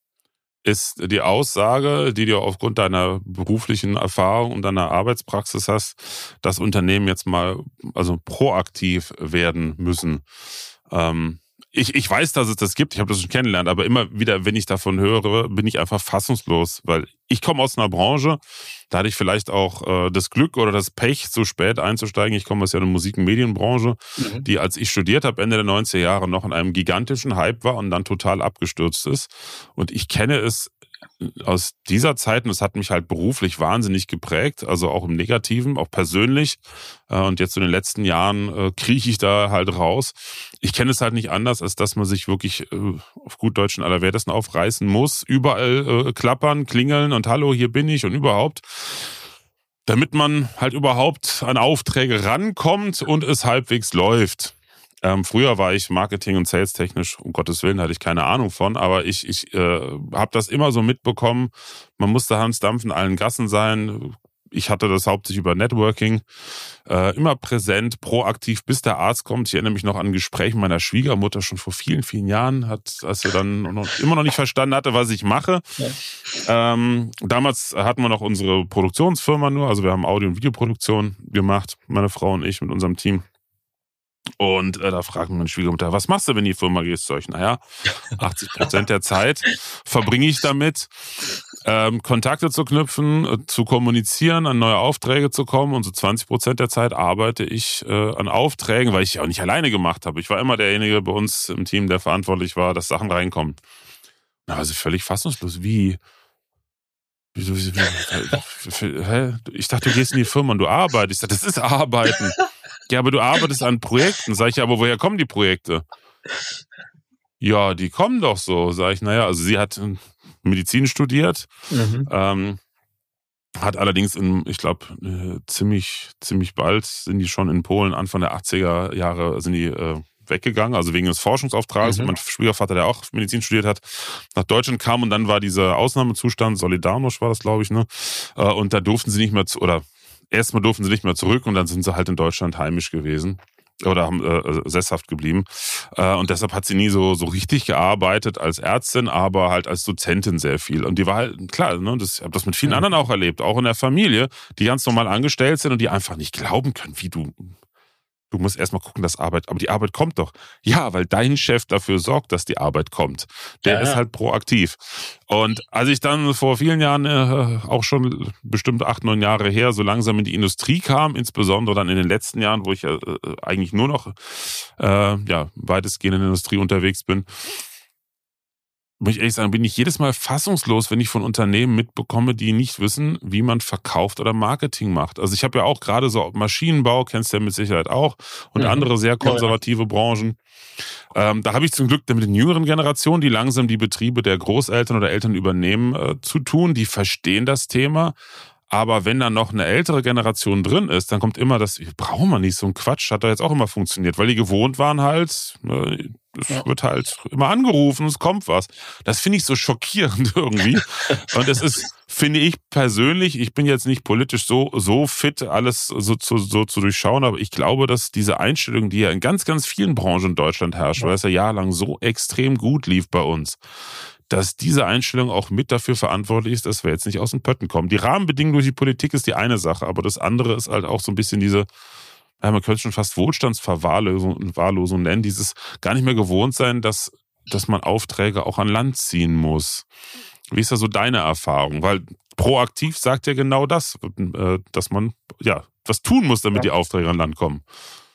ist die Aussage, die du aufgrund deiner beruflichen Erfahrung und deiner Arbeitspraxis hast, dass Unternehmen jetzt mal also proaktiv werden müssen. Ähm, ich, ich weiß, dass es das gibt, ich habe das schon kennengelernt, aber immer wieder, wenn ich davon höre, bin ich einfach fassungslos, weil ich komme aus einer Branche, da hatte ich vielleicht auch äh, das Glück oder das Pech, so spät einzusteigen. Ich komme aus ja einer Musik- und Medienbranche, mhm. die, als ich studiert habe, Ende der neunziger Jahre noch in einem gigantischen Hype war und dann total abgestürzt ist. Und ich kenne es aus dieser Zeit, und das hat mich halt beruflich wahnsinnig geprägt, also auch im Negativen, auch persönlich. Und jetzt in den letzten Jahren krieche ich da halt raus. Ich kenne es halt nicht anders, als dass man sich wirklich auf gut Deutsch in Allerwertesten aufreißen muss, überall klappern, klingeln und hallo, hier bin ich und überhaupt, damit man halt überhaupt an Aufträge rankommt und es halbwegs läuft. Ähm, früher war ich Marketing- und Sales-technisch, um Gottes Willen, hatte ich keine Ahnung von, aber ich, ich äh, habe das immer so mitbekommen, man musste Hans Dampf in allen Gassen sein. Ich hatte das hauptsächlich über Networking, äh, immer präsent, proaktiv, bis der Arzt kommt. Ich erinnere mich noch an ein Gespräch mit meiner Schwiegermutter schon vor vielen, vielen Jahren, hat, als sie dann noch, immer noch nicht verstanden hatte, was ich mache. Ja. Ähm, damals hatten wir noch unsere Produktionsfirma nur, also wir haben Audio- und Videoproduktion gemacht, meine Frau und ich mit unserem Team. Und äh, da fragt meine Schwiegermutter, was machst du, wenn die Firma gehst? Sag ich, naja, achtzig Prozent der Zeit verbringe ich damit, ähm, Kontakte zu knüpfen, äh, zu kommunizieren, an neue Aufträge zu kommen. Und so zwanzig Prozent der Zeit arbeite ich äh, an Aufträgen, weil ich ja auch nicht alleine gemacht habe. Ich war immer derjenige bei uns im Team, der verantwortlich war, dass Sachen reinkommen. Also völlig fassungslos. Wie? Wie, wie, wie hä? Ich dachte, du gehst in die Firma und du arbeitest. Ich dachte, das ist Arbeiten. Ja, aber du arbeitest an Projekten. Sag ich, ja, aber woher kommen die Projekte? Ja, die kommen doch so. Sag ich, naja, also sie hat Medizin studiert, mhm. ähm, hat allerdings in, ich glaube, äh, ziemlich, ziemlich bald sind die schon in Polen, Anfang der achtziger Jahre sind die äh, weggegangen, also wegen des Forschungsauftrags. Mhm. Mein Schwiegervater, der auch Medizin studiert hat, nach Deutschland kam und dann war dieser Ausnahmezustand, Solidarność war das, glaube ich, ne? Äh, und da durften sie nicht mehr zu, oder erstmal durften sie nicht mehr zurück und dann sind sie halt in Deutschland heimisch gewesen oder haben äh, sesshaft geblieben. Äh, und deshalb hat sie nie so so richtig gearbeitet als Ärztin, aber halt als Dozentin sehr viel. Und die war halt, klar, ne, das, ich habe das mit vielen anderen auch erlebt, auch in der Familie, die ganz normal angestellt sind und die einfach nicht glauben können, wie du... Du musst erstmal gucken, dass Arbeit, aber die Arbeit kommt doch. Ja, weil dein Chef dafür sorgt, dass die Arbeit kommt. Der ja, ja. ist halt proaktiv. Und als ich dann vor vielen Jahren, äh, auch schon bestimmt acht, neun Jahre her, so langsam in die Industrie kam, insbesondere dann in den letzten Jahren, wo ich äh, eigentlich nur noch äh, ja, weitestgehend in der Industrie unterwegs bin, muss ich ehrlich sagen, bin ich jedes Mal fassungslos, wenn ich von Unternehmen mitbekomme, die nicht wissen, wie man verkauft oder Marketing macht. Also ich habe ja auch gerade so Maschinenbau, kennst du ja mit Sicherheit auch, und mhm. andere sehr konservative ja, ja. Branchen. Ähm, da habe ich zum Glück mit den jüngeren Generationen, die langsam die Betriebe der Großeltern oder Eltern übernehmen, äh, zu tun. Die verstehen das Thema. Aber wenn dann noch eine ältere Generation drin ist, dann kommt immer das, brauchen wir nicht, so ein Quatsch, hat da jetzt auch immer funktioniert, weil die gewohnt waren halt, ne, es ja. wird halt immer angerufen, es kommt was. Das finde ich so schockierend irgendwie. Und es ist, finde ich persönlich, ich bin jetzt nicht politisch so so fit, alles so zu, so zu durchschauen, aber ich glaube, dass diese Einstellung, die ja in ganz, ganz vielen Branchen in Deutschland herrscht, ja. weil es ja jahrelang so extrem gut lief bei uns, dass diese Einstellung auch mit dafür verantwortlich ist, dass wir jetzt nicht aus den Pötten kommen. Die Rahmenbedingungen durch die Politik ist die eine Sache, aber das andere ist halt auch so ein bisschen diese, ja, man könnte es schon fast Wohlstandsverwahrlosung nennen, dieses gar nicht mehr gewohnt sein, dass, dass man Aufträge auch an Land ziehen muss. Wie ist da so deine Erfahrung? Weil proaktiv sagt ja genau das, dass man ja was tun muss, damit ja. die Aufträge an Land kommen.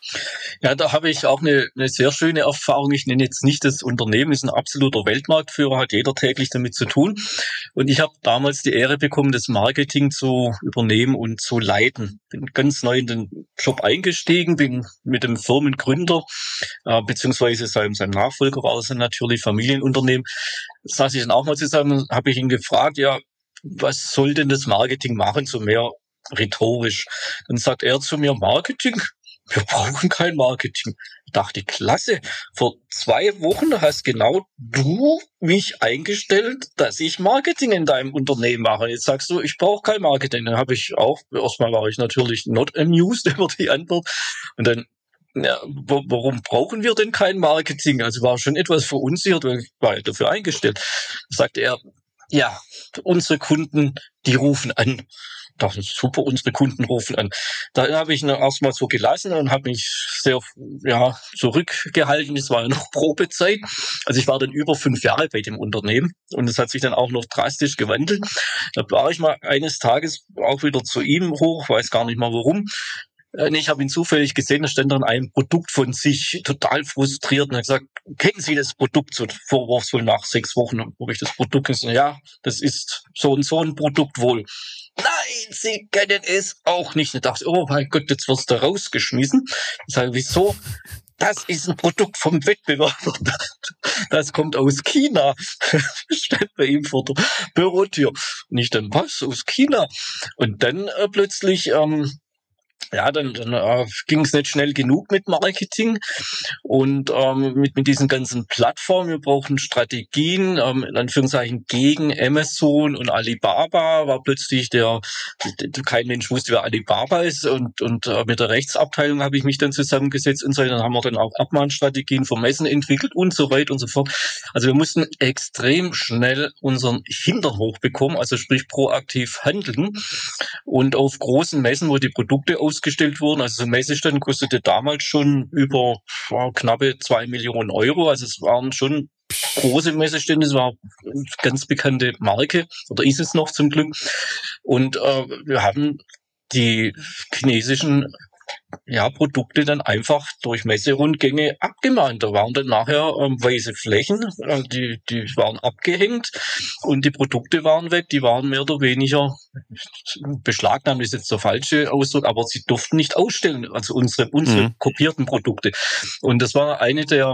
Ja, da habe ich auch eine, eine sehr schöne Erfahrung. Ich nenne jetzt nicht das Unternehmen, ist ein absoluter Weltmarktführer, hat jeder täglich damit zu tun. Und ich habe damals die Ehre bekommen, das Marketing zu übernehmen und zu leiten. Bin ganz neu in den Job eingestiegen, bin mit dem Firmengründer, äh, beziehungsweise seinem, seinem Nachfolger war es natürlich Familienunternehmen. Saß ich dann auch mal zusammen, habe ich ihn gefragt, ja, was soll denn das Marketing machen, so mehr rhetorisch? Dann sagt er zu mir, Marketing? Wir brauchen kein Marketing. Ich dachte, klasse. Vor zwei Wochen hast genau du mich eingestellt, dass ich Marketing in deinem Unternehmen mache. Jetzt sagst du, ich brauche kein Marketing. Dann habe ich auch, erstmal war ich natürlich not amused über die Antwort. Und dann, ja, warum brauchen wir denn kein Marketing? Also war schon etwas verunsichert, weil ich war dafür eingestellt. Da sagte er, ja, unsere Kunden, die rufen an. Ich dachte, super, unsere Kunden rufen an. Da habe ich ihn erstmal so gelassen und habe mich sehr ja, zurückgehalten. Es war ja noch Probezeit. Also ich war dann über fünf Jahre bei dem Unternehmen und es hat sich dann auch noch drastisch gewandelt. Da war ich mal eines Tages auch wieder zu ihm hoch, weiß gar nicht mal warum. Äh, nee, ich habe ihn zufällig gesehen, da stand dann ein Produkt von sich, total frustriert und hat gesagt, kennen Sie das Produkt? So vorwurfsvoll nach sechs Wochen, wo ich das Produkt gesagt, ja, das ist so und so ein Produkt wohl. Nein, Sie kennen es auch nicht. Ich dachte, oh mein Gott, jetzt wirst du rausgeschmissen. Ich sage, wieso? Das ist ein Produkt vom Wettbewerber. Das kommt aus China. Stand bei ihm vor der Bürotür. Und ich dann, was, aus China? Und dann äh, plötzlich, ähm, ja, dann, dann äh, ging es nicht schnell genug mit Marketing und ähm, mit, mit diesen ganzen Plattformen. Wir brauchen Strategien, ähm, in Anführungszeichen gegen Amazon und Alibaba war plötzlich der, der kein Mensch wusste, wer Alibaba ist und, und äh, mit der Rechtsabteilung habe ich mich dann zusammengesetzt und so. Dann haben wir dann auch Abmahnstrategien für Messen entwickelt und so weiter und so fort. Also wir mussten extrem schnell unseren Hintern hochbekommen, also sprich proaktiv handeln und auf großen Messen, wo die Produkte ausgestellt wurden. Also so ein Messestand kostete damals schon über wow, knappe zwei Millionen Euro. Also es waren schon große Messestände. Es war eine ganz bekannte Marke oder ist es noch zum Glück. Und äh, wir haben die chinesischen ja, Produkte dann einfach durch Messerundgänge abgemahnt. Da waren dann nachher ähm, weiße Flächen, äh, die, die waren abgehängt und die Produkte waren weg. Die waren mehr oder weniger beschlagnahmt, ist jetzt der falsche Ausdruck, aber sie durften nicht ausstellen, also unsere, unsere mhm. kopierten Produkte. Und das war eine der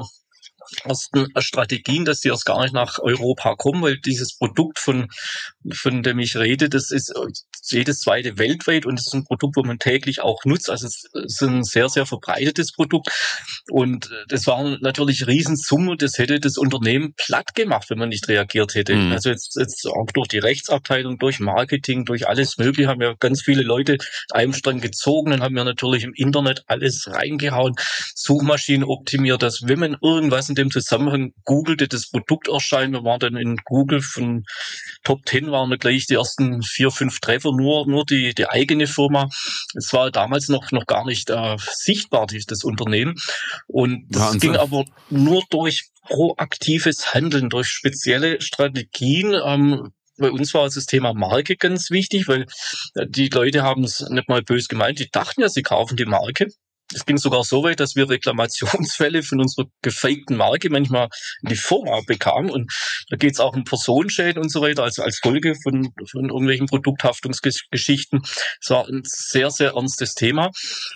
ersten Strategien, dass die erst gar nicht nach Europa kommen, weil dieses Produkt, von von dem ich rede, das ist jedes zweite weltweit und es ist ein Produkt, wo man täglich auch nutzt. Also es ist ein sehr, sehr verbreitetes Produkt und das waren natürlich Riesensummen. Das hätte das Unternehmen platt gemacht, wenn man nicht reagiert hätte. Mhm. Also jetzt, jetzt auch durch die Rechtsabteilung, durch Marketing, durch alles Mögliche haben ja ganz viele Leute einem Strang gezogen und haben ja natürlich im Internet alles reingehauen, Suchmaschinen optimiert, dass wenn man irgendwas in dem Zusammenhang googelte, das Produkt erscheint. Wir waren dann in Google von Top zehn waren wir gleich die ersten vier, fünf Treffer, nur nur die die eigene Firma. Es war damals noch noch gar nicht äh, sichtbar, das Unternehmen. Und das Wahnsinn. Ging aber nur durch proaktives Handeln, durch spezielle Strategien. Ähm, Bei uns war das Thema Marke ganz wichtig, weil die Leute haben es nicht mal böse gemeint. Die dachten ja, sie kaufen die Marke. Es ging sogar so weit, dass wir Reklamationsfälle von unserer gefakten Marke manchmal in die Firma bekamen. Und da geht es auch um Personenschäden und so weiter, also als Folge von, von irgendwelchen Produkthaftungsgeschichten. Es war ein sehr, sehr ernstes Thema.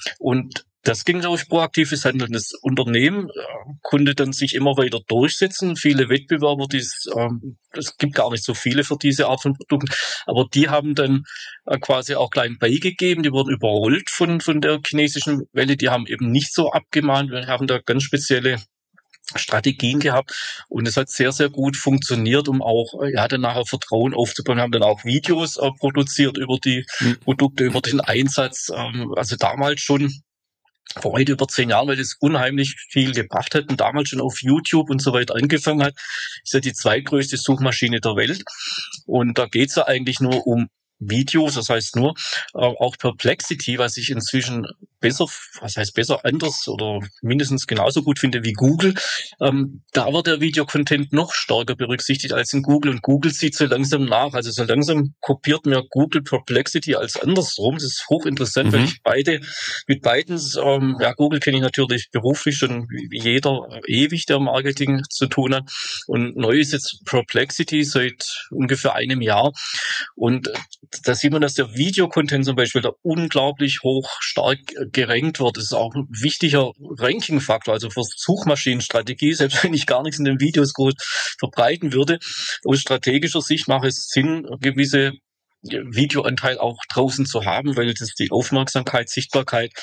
Und das ging durch proaktives Handeln. Das Unternehmen äh, konnte dann sich immer weiter durchsetzen. Viele Wettbewerber, es ähm, gibt gar nicht so viele für diese Art von Produkten, aber die haben dann äh, quasi auch klein beigegeben. Die wurden überrollt von von der chinesischen Welle. Die haben eben nicht so abgemahnt. Wir haben da ganz spezielle Strategien gehabt und es hat sehr, sehr gut funktioniert, um auch ja dann nachher Vertrauen aufzubauen. Wir haben dann auch Videos äh, produziert über die mhm. Produkte, über den Einsatz. Ähm, also damals schon vor heute über zehn Jahren, weil das unheimlich viel gebracht hat und damals schon auf YouTube und so weiter angefangen hat. Ist ja die zweitgrößte Suchmaschine der Welt. Und da geht's ja eigentlich nur um Videos, das heißt nur, äh, auch Perplexity, was ich inzwischen besser, was heißt besser, anders oder mindestens genauso gut finde wie Google, ähm, da wird der Videocontent noch stärker berücksichtigt als in Google und Google zieht so langsam nach, also so langsam kopiert mir Google Perplexity als andersrum, das ist hochinteressant, mhm. weil ich beide, mit beiden, ähm, ja Google kenne ich natürlich beruflich schon wie jeder ewig, der Marketing zu tun hat und neu ist jetzt Perplexity seit ungefähr einem Jahr und da sieht man, dass der Videocontent zum Beispiel da unglaublich hoch stark gerankt wird. Das ist auch ein wichtiger Ranking-Faktor, also für Suchmaschinenstrategie, selbst wenn ich gar nichts in den Videos gut verbreiten würde. Aus strategischer Sicht macht es Sinn, gewisse Videoanteil auch draußen zu haben, weil das die Aufmerksamkeit, Sichtbarkeit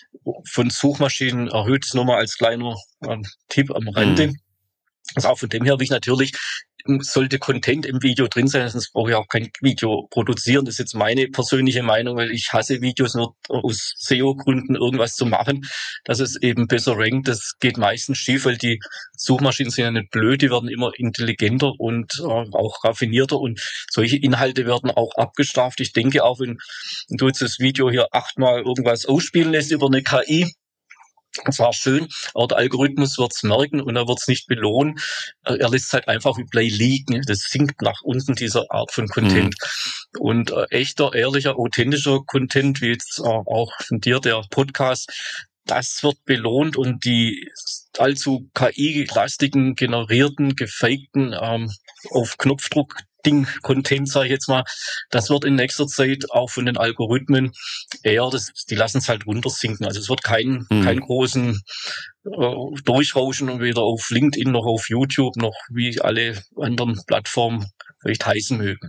von Suchmaschinen erhöht. Nur mal als kleiner äh, Tipp am Rande. Mhm. Also auch von dem her habe ich natürlich sollte Content im Video drin sein, sonst brauche ich auch kein Video produzieren. Das ist jetzt meine persönliche Meinung, weil ich hasse Videos nur aus S E O-Gründen irgendwas zu machen, dass es eben besser rankt. Das geht meistens schief, weil die Suchmaschinen sind ja nicht blöd, die werden immer intelligenter und äh, auch raffinierter und solche Inhalte werden auch abgestraft. Ich denke auch, wenn du jetzt das Video hier achtmal irgendwas ausspielen lässt über eine K I, das war schön, aber der Algorithmus wird's merken und er wird's nicht belohnen. Er lässt halt einfach wie Play liegen. Das sinkt nach unten, dieser Art von Content. Mhm. Und äh, echter, ehrlicher, authentischer Content, wie jetzt äh, auch von dir, der Podcast, das wird belohnt und die allzu K I-lastigen, generierten, gefakten, ähm, auf Knopfdruck Ding-Content, sage ich jetzt mal, das wird in nächster Zeit auch von den Algorithmen eher, das, die lassen es halt runtersinken. Also es wird keinen Hm. keinen großen äh, Durchrauschen und weder auf LinkedIn noch auf YouTube noch wie alle anderen Plattformen vielleicht heißen mögen.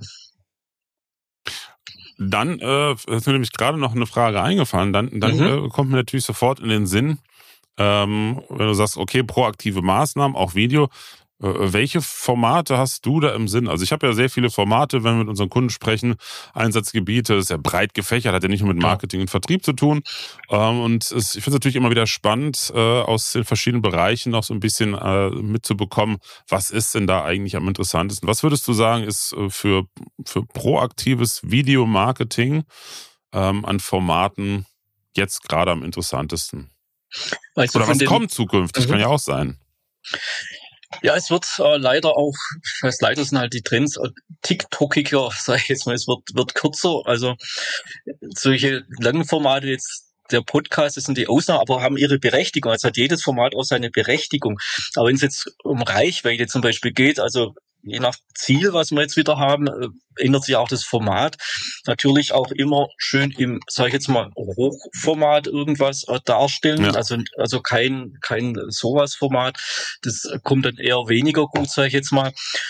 Dann äh, ist mir nämlich gerade noch eine Frage eingefallen. Dann, dann mhm. äh, kommt mir natürlich sofort in den Sinn, ähm, wenn du sagst, okay, proaktive Maßnahmen, auch Video. Äh, welche Formate hast du da im Sinn? Also ich habe ja sehr viele Formate, wenn wir mit unseren Kunden sprechen. Einsatzgebiete, ist ja breit gefächert, hat ja nicht nur mit Marketing und Vertrieb zu tun. Ähm, und es, ich finde es natürlich immer wieder spannend, äh, aus den verschiedenen Bereichen noch so ein bisschen äh, mitzubekommen, was ist denn da eigentlich am interessantesten? Was würdest du sagen, ist äh, für, für proaktives Videomarketing ähm, an Formaten jetzt gerade am interessantesten? Also oder was den, kommt zukünftig, mhm. kann ja auch sein. Ja, es wird äh, leider auch, das heißt, leider sind halt die Trends äh, TikTokiger, sage ich jetzt mal, es wird, wird kürzer. Also solche langen Formate jetzt, der Podcast, das sind die Ausnahmen, aber haben ihre Berechtigung. Also hat jedes Format auch seine Berechtigung. Aber wenn es jetzt um Reichweite zum Beispiel geht, also je nach Ziel, was wir jetzt wieder haben, ändert sich auch das Format. Natürlich auch immer schön im, sage ich jetzt mal, Hochformat irgendwas darstellen. Ja. Also also kein kein sowas-Format. Das kommt dann eher weniger gut, sage ich jetzt mal.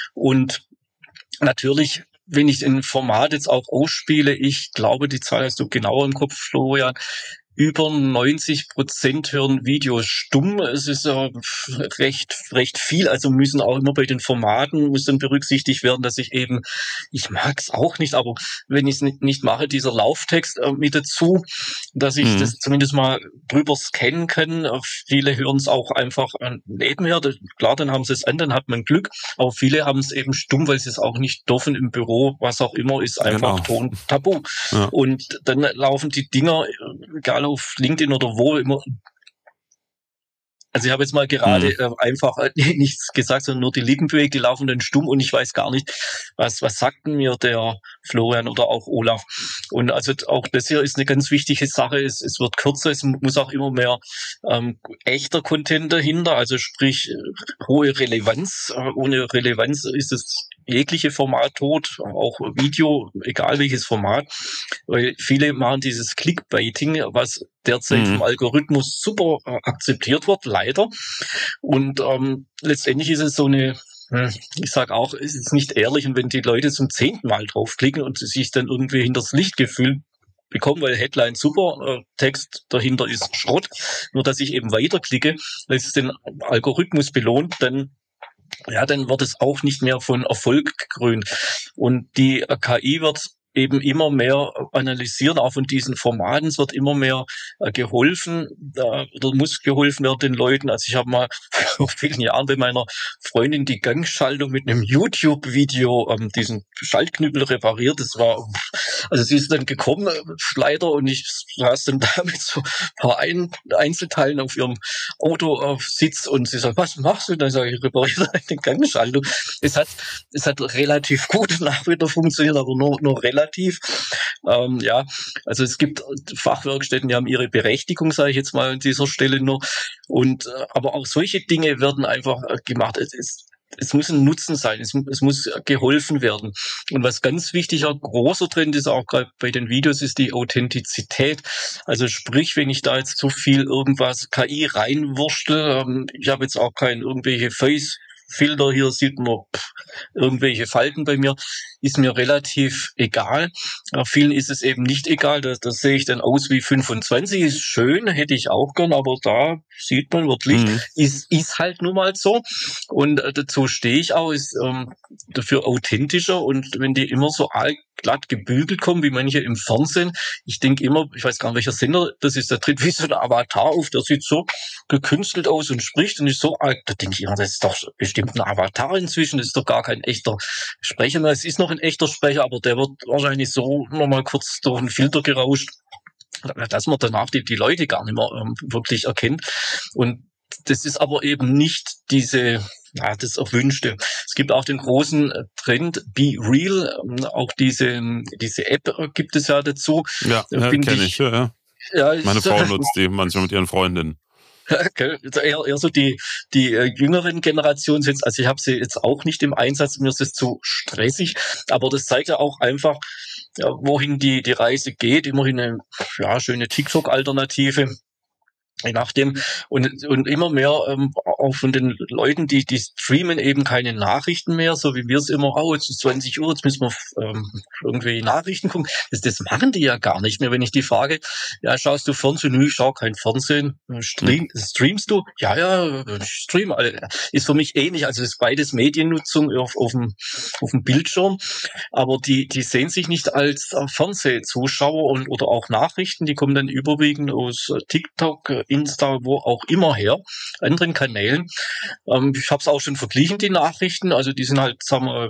Und natürlich, wenn ich ein Format jetzt auch ausspiele, ich glaube, die Zahl hast du genauer im Kopf, Florian, über neunzig Prozent hören Videos stumm. Es ist äh, recht recht viel. Also müssen auch immer bei den Formaten muss dann berücksichtigt werden, dass ich eben, ich mag es auch nicht, aber wenn ich es nicht, nicht mache, dieser Lauftext äh, mit dazu, dass ich mhm. das zumindest mal drüber scannen kann. Äh, viele hören es auch einfach äh, nebenher. Das, klar, dann haben sie es an, dann hat man Glück. Aber viele haben es eben stumm, weil sie es auch nicht dürfen im Büro, was auch immer, ist einfach genau. Ton tabu. Ja. Und dann laufen die Dinger, egal auf LinkedIn oder wo immer. Also ich habe jetzt mal gerade mhm. äh, einfach äh, nichts gesagt, sondern nur die Lippen bewegt, die laufen dann stumm und ich weiß gar nicht, was was sagten mir der Florian oder auch Olaf. Und also auch das hier ist eine ganz wichtige Sache. Es, es wird kürzer, es muss auch immer mehr ähm, echter Content dahinter, also sprich äh, hohe Relevanz. Äh, ohne Relevanz ist es jegliche Format tot, auch Video, egal welches Format, weil viele machen dieses Clickbaiting, was derzeit mhm. vom Algorithmus super äh, akzeptiert wird, leider. Und ähm, letztendlich ist es so eine, ich sage auch, es ist nicht ehrlich, und wenn die Leute zum zehnten Mal draufklicken und sie sich dann irgendwie hinters Licht gefühlt bekommen, weil Headline super, äh, Text dahinter ist Schrott, nur dass ich eben weiterklicke, weil es den Algorithmus belohnt, dann ja, dann wird es auch nicht mehr von Erfolg gekrönt. Und die K I wird eben immer mehr analysieren, auch von diesen Formaten. Es wird immer mehr äh, geholfen, äh, oder muss geholfen werden den Leuten. Also ich habe mal vor vielen Jahren bei meiner Freundin die Gangschaltung mit einem YouTube-Video, ähm, diesen Schaltknüppel repariert. Das war, also sie ist dann gekommen, äh, leider, und ich saß dann da mit so ein paar Ein- Einzelteilen auf ihrem Autositz und sie sagt, was machst du? Dann sage ich, repariere eine Gangschaltung. Es hat, es hat relativ gut nach wieder funktioniert, aber nur, nur relativ. Ähm, ja, also es gibt Fachwerkstätten, die haben ihre Berechtigung, sage ich jetzt mal an dieser Stelle nur. Und äh, aber auch solche Dinge werden einfach äh, gemacht. Es ist Es muss ein Nutzen sein, es, es muss geholfen werden. Und was ganz wichtiger, großer Trend ist auch gerade bei den Videos, ist die Authentizität. Also sprich, wenn ich da jetzt so viel irgendwas K I reinwurstel, ähm, ich habe jetzt auch kein irgendwelche Face Filter, hier sieht man pff, irgendwelche Falten bei mir, ist mir relativ egal. Äh, vielen ist es eben nicht egal, da, da sehe ich dann aus wie fünfundzwanzig, ist schön, hätte ich auch gern, aber da sieht man wirklich, mhm. ist, ist halt nun mal so. Und äh, dazu stehe ich auch, ist ähm, dafür authentischer, und wenn die immer so alt glatt gebügelt kommen, wie manche im Fernsehen, ich denke immer, ich weiß gar nicht, welcher Sender das ist, der tritt wie so ein Avatar auf, der sieht so gekünstelt aus und spricht und ist so alt, da denke ich immer, das ist doch bestimmt ein Avatar inzwischen, das ist doch gar kein echter Sprecher mehr, es ist noch ein echter Sprecher, aber der wird wahrscheinlich so nochmal kurz durch einen Filter gerauscht, dass man danach die, die Leute gar nicht mehr ähm, wirklich erkennt. Und das ist aber eben nicht diese, ja, das Erwünschte. Es gibt auch den großen Trend Be Real, auch diese diese App gibt es ja dazu. Ja, ja kenne ich. ich. Ja, ja. Ja, Meine Frau nutzt die manchmal mit ihren Freundinnen. Okay. Eher, eher so die die äh, jüngeren Generationen sind, also ich habe sie jetzt auch nicht im Einsatz, mir ist das zu stressig, aber das zeigt ja auch einfach, ja, wohin die die Reise geht. Immerhin eine ja, schöne TikTok-Alternative. Je nachdem. Und, und immer mehr ähm, auch von den Leuten, die die streamen eben keine Nachrichten mehr, so wie wir es immer, oh, jetzt ist zwanzig Uhr, jetzt müssen wir ähm, irgendwie Nachrichten gucken. Das, das machen die ja gar nicht mehr. Wenn ich die frage, ja, schaust du Fernsehen? Nö, ich schau kein Fernsehen. Stream, streamst du? Ja, ja, ich stream. Ist für mich ähnlich. Also es ist beides Mediennutzung auf, auf, dem, auf dem Bildschirm. Aber die, die sehen sich nicht als Fernsehzuschauer und oder auch Nachrichten. Die kommen dann überwiegend aus TikTok, Insta, wo auch immer her, anderen Kanälen. Ähm, ich habe es auch schon verglichen, die Nachrichten. Also die sind halt, sagen wir,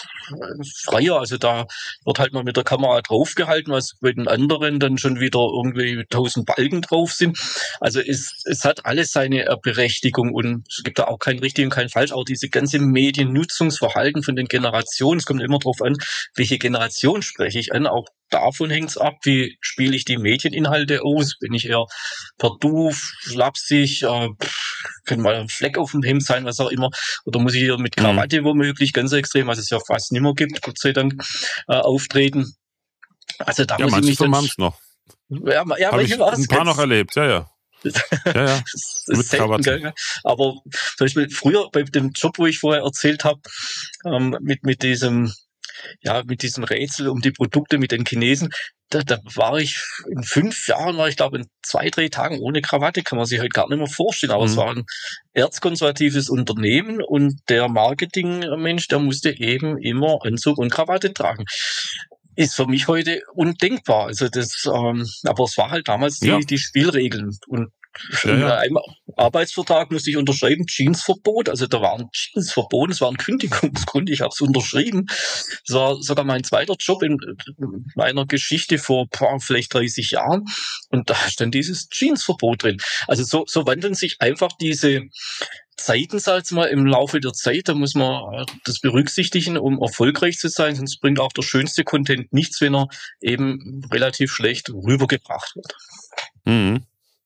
freier. Also da wird halt mal mit der Kamera draufgehalten, was bei den anderen dann schon wieder irgendwie tausend Balken drauf sind. Also es, es hat alles seine Berechtigung und es gibt da auch kein richtig und kein falsch. Auch diese ganze Mediennutzungsverhalten von den Generationen, es kommt immer darauf an, welche Generation spreche ich an. Auch davon hängt es ab, wie spiele ich die Medieninhalte aus. Bin ich eher per Du, flapsig, äh, kann mal ein Fleck auf dem Hemd sein, was auch immer. Oder muss ich hier mit Krawatte mhm. womöglich, ganz extrem, was es ja fast nicht mehr gibt, Gott sei Dank, äh, auftreten. Also da ja, muss ich mich dann... noch. Ja, ja habe ich ein paar noch erlebt, ja, ja. ja, ja. Das ist selten, gell? Aber zum Beispiel früher bei dem Job, wo ich vorher erzählt habe, ähm, mit, mit diesem ja, mit diesem Rätsel um die Produkte mit den Chinesen, da, da war ich in fünf Jahren, war ich glaube in zwei, drei Tagen ohne Krawatte, kann man sich halt gar nicht mehr vorstellen, aber mhm. es war ein erzkonservatives Unternehmen und der Marketingmensch, der musste eben immer Anzug und Krawatte tragen. Ist für mich heute undenkbar. Also das, ähm, aber es war halt damals die, ja. die Spielregeln und ja, ja. In einem Arbeitsvertrag musste ich unterschreiben, Jeansverbot, also da waren Jeans verboten, es war ein Kündigungsgrund, ich habe es unterschrieben. Das war sogar mein zweiter Job in meiner Geschichte vor boah, vielleicht dreißig Jahren und da stand dieses Jeansverbot drin. Also so, so wandeln sich einfach diese Zeiten, sag ich mal, im Laufe der Zeit, da muss man das berücksichtigen, um erfolgreich zu sein, sonst bringt auch der schönste Content nichts, wenn er eben relativ schlecht rübergebracht wird. Mhm.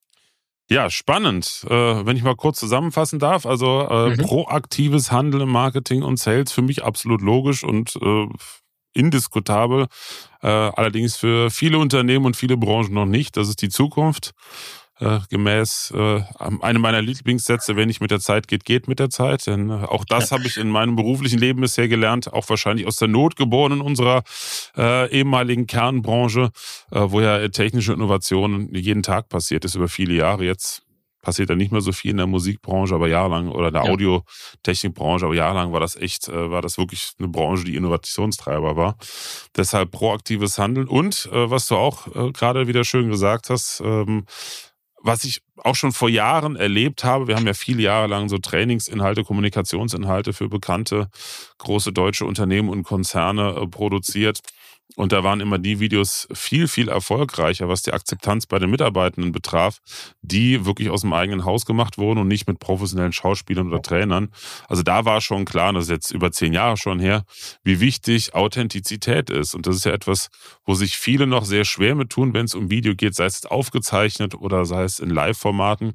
Ja, spannend. Äh, wenn ich mal kurz zusammenfassen darf, also äh, mhm. proaktives Handeln im Marketing und Sales für mich absolut logisch und äh, indiskutabel. Äh, allerdings für viele Unternehmen und viele Branchen noch nicht. Das ist die Zukunft. Äh, gemäß äh, einem meiner Lieblingssätze, wenn nicht mit der Zeit geht, geht mit der Zeit. Denn äh, auch das ja. habe ich in meinem beruflichen Leben bisher gelernt, auch wahrscheinlich aus der Not geboren in unserer äh, ehemaligen Kernbranche, äh, wo ja technische Innovationen jeden Tag passiert ist über viele Jahre. Jetzt passiert ja nicht mehr so viel in der Musikbranche, aber jahrelang, oder in der ja. Audiotechnikbranche, aber jahrelang war das echt, äh, war das wirklich eine Branche, die Innovationstreiber war. Deshalb proaktives Handeln und, äh, was du auch äh, gerade wieder schön gesagt hast, ähm, was ich auch schon vor Jahren erlebt habe, wir haben ja viele Jahre lang so Trainingsinhalte, Kommunikationsinhalte für bekannte große deutsche Unternehmen und Konzerne produziert. Und da waren immer die Videos viel, viel erfolgreicher, was die Akzeptanz bei den Mitarbeitenden betraf, die wirklich aus dem eigenen Haus gemacht wurden und nicht mit professionellen Schauspielern oder Trainern. Also da war schon klar, das ist jetzt über zehn Jahre schon her, wie wichtig Authentizität ist. Und das ist ja etwas, wo sich viele noch sehr schwer mit tun, wenn es um Video geht, sei es aufgezeichnet oder sei es in Live-Formaten.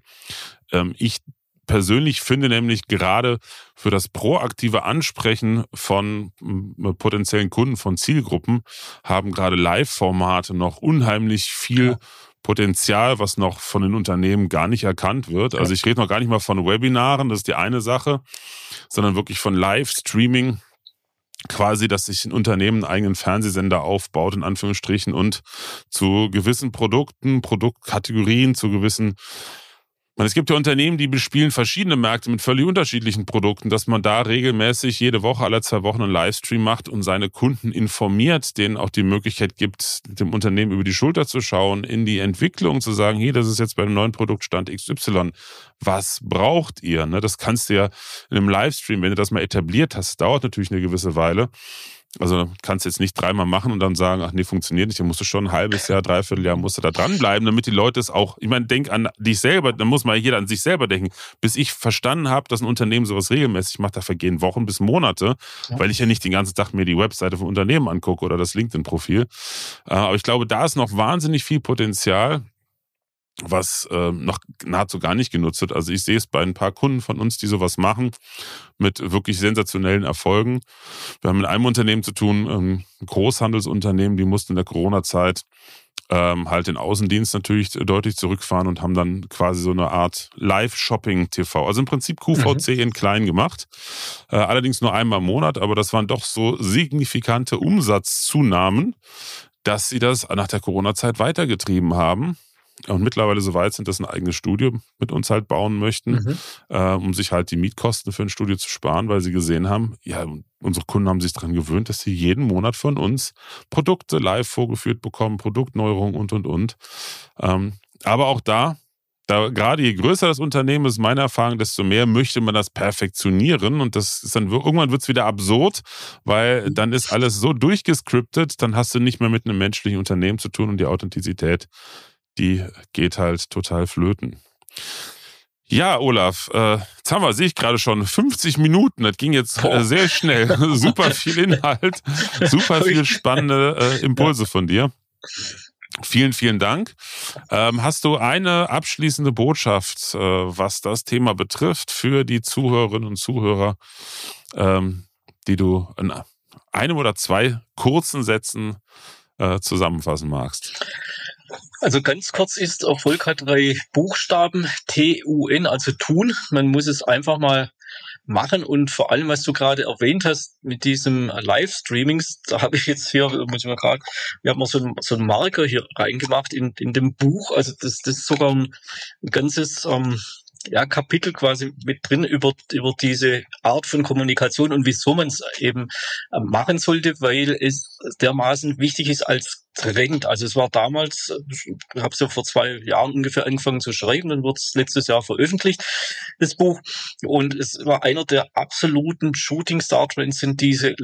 Ich persönlich finde nämlich gerade für das proaktive Ansprechen von potenziellen Kunden, von Zielgruppen, haben gerade Live-Formate noch unheimlich viel ja. Potenzial, was noch von den Unternehmen gar nicht erkannt wird. Also ich rede noch gar nicht mal von Webinaren, das ist die eine Sache, sondern wirklich von Live-Streaming, quasi, dass sich ein Unternehmen einen eigenen Fernsehsender aufbaut, in Anführungsstrichen, und zu gewissen Produkten, Produktkategorien, zu gewissen Es gibt ja Unternehmen, die bespielen verschiedene Märkte mit völlig unterschiedlichen Produkten, dass man da regelmäßig jede Woche, alle zwei Wochen einen Livestream macht und seine Kunden informiert, denen auch die Möglichkeit gibt, dem Unternehmen über die Schulter zu schauen, in die Entwicklung zu sagen, hier, das ist jetzt beim neuen Produktstand X Y. Was braucht ihr? Das kannst du ja in einem Livestream, wenn du das mal etabliert hast, dauert natürlich eine gewisse Weile. Also kannst du jetzt nicht dreimal machen und dann sagen, ach nee, funktioniert nicht. Dann musst du schon ein halbes Jahr, dreiviertel Jahr musst du da dranbleiben, damit die Leute es auch, ich meine, denk an dich selber, dann muss mal jeder an sich selber denken. Bis ich verstanden habe, dass ein Unternehmen sowas regelmäßig macht, da vergehen Wochen bis Monate, ja. weil ich ja nicht den ganzen Tag mir die Webseite vom Unternehmen angucke oder das LinkedIn-Profil. Aber ich glaube, da ist noch wahnsinnig viel Potenzial, was äh, noch nahezu gar nicht genutzt wird. Also ich sehe es bei ein paar Kunden von uns, die sowas machen, mit wirklich sensationellen Erfolgen. Wir haben mit einem Unternehmen zu tun, ein Großhandelsunternehmen, die mussten in der Corona-Zeit ähm, halt den Außendienst natürlich deutlich zurückfahren und haben dann quasi so eine Art Live-Shopping-T V. Also im Prinzip Q V C mhm. in klein gemacht. Äh, allerdings nur einmal im Monat, aber das waren doch so signifikante Umsatzzunahmen, dass sie das nach der Corona-Zeit weitergetrieben haben. Und mittlerweile so weit sind, dass ein eigenes Studio mit uns halt bauen möchten, mhm. äh, um sich halt die Mietkosten für ein Studio zu sparen, weil sie gesehen haben, ja, unsere Kunden haben sich daran gewöhnt, dass sie jeden Monat von uns Produkte live vorgeführt bekommen, Produktneuerungen und, und, und. Ähm, aber auch da, da gerade je größer das Unternehmen ist, meine Erfahrung, desto mehr möchte man das perfektionieren und das ist dann, irgendwann wird es wieder absurd, weil dann ist alles so durchgescriptet, dann hast du nicht mehr mit einem menschlichen Unternehmen zu tun und die Authentizität, die geht halt total flöten. Ja, Olaf, äh, jetzt haben wir, sehe ich gerade schon, fünfzig Minuten. Das ging jetzt äh, sehr schnell. Super viel Inhalt, super viel spannende äh, Impulse von dir. Vielen, vielen Dank. Ähm, hast du eine abschließende Botschaft, äh, was das Thema betrifft, für die Zuhörerinnen und Zuhörer, ähm, die du in einem oder zwei kurzen Sätzen äh, zusammenfassen magst? Also ganz kurz ist, Erfolg hat drei Buchstaben, T U N, also tun. Man muss es einfach mal machen und vor allem, was du gerade erwähnt hast mit diesem Livestreamings, da habe ich jetzt hier, muss ich mal gerade, wir haben mal so einen, so einen Marker hier reingemacht in, in dem Buch, also das, das ist sogar ein, ein ganzes ähm, ja, Kapitel quasi mit drin über, über diese Art von Kommunikation und wieso man es eben machen sollte, weil es dermaßen wichtig ist als Trend. Also es war damals, ich habe es ja vor zwei Jahren ungefähr angefangen zu schreiben, dann wird es letztes Jahr veröffentlicht, das Buch. Und es war einer der absoluten Shooting-Star-Trends sind diese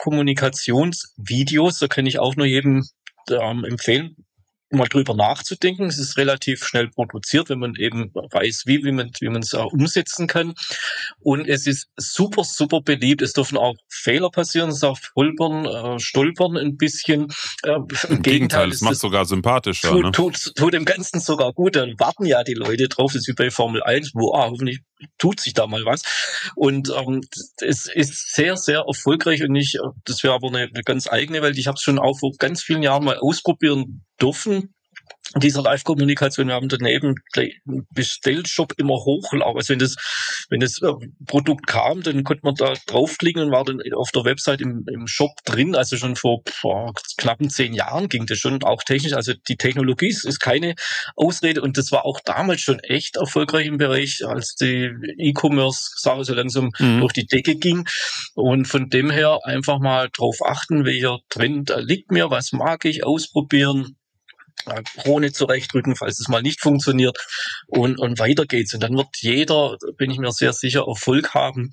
Live-Kommunikationsvideos. Da kann ich auch nur jedem ähm, empfehlen, mal drüber nachzudenken. Es ist relativ schnell produziert, wenn man eben weiß, wie, wie man, wie man es auch umsetzen kann. Und es ist super, super beliebt. Es dürfen auch Fehler passieren, es darf holpern, äh, stolpern ein bisschen. Äh, Im, Im Gegenteil, es macht sogar sympathischer. Tut, ne? tut, tut dem Ganzen sogar gut. Dann warten ja die Leute drauf. Das ist wie bei Formel eins, wo ah, hoffentlich tut sich da mal was. Und ähm, es ist sehr, sehr erfolgreich. Und ich, das wäre aber eine, eine ganz eigene Welt. Ich habe es schon auch vor ganz vielen Jahren mal ausprobieren dürfen. Dieser Live-Kommunikation, wir haben daneben einen Bestellshop immer hochlaufen. Also wenn das, wenn das Produkt kam, dann konnte man da draufklicken und war dann auf der Website im, im Shop drin. Also schon vor, vor knappen zehn Jahren ging das schon auch technisch. Also die Technologie ist keine Ausrede und das war auch damals schon echt erfolgreich im Bereich, als die E-Commerce-Sache so langsam mhm. durch die Decke ging. Und von dem her einfach mal drauf achten, welcher Trend liegt mir, was mag ich, ausprobieren. Krone zurechtrücken, falls es mal nicht funktioniert und, und weiter geht's. Und dann wird jeder, bin ich mir sehr sicher, Erfolg haben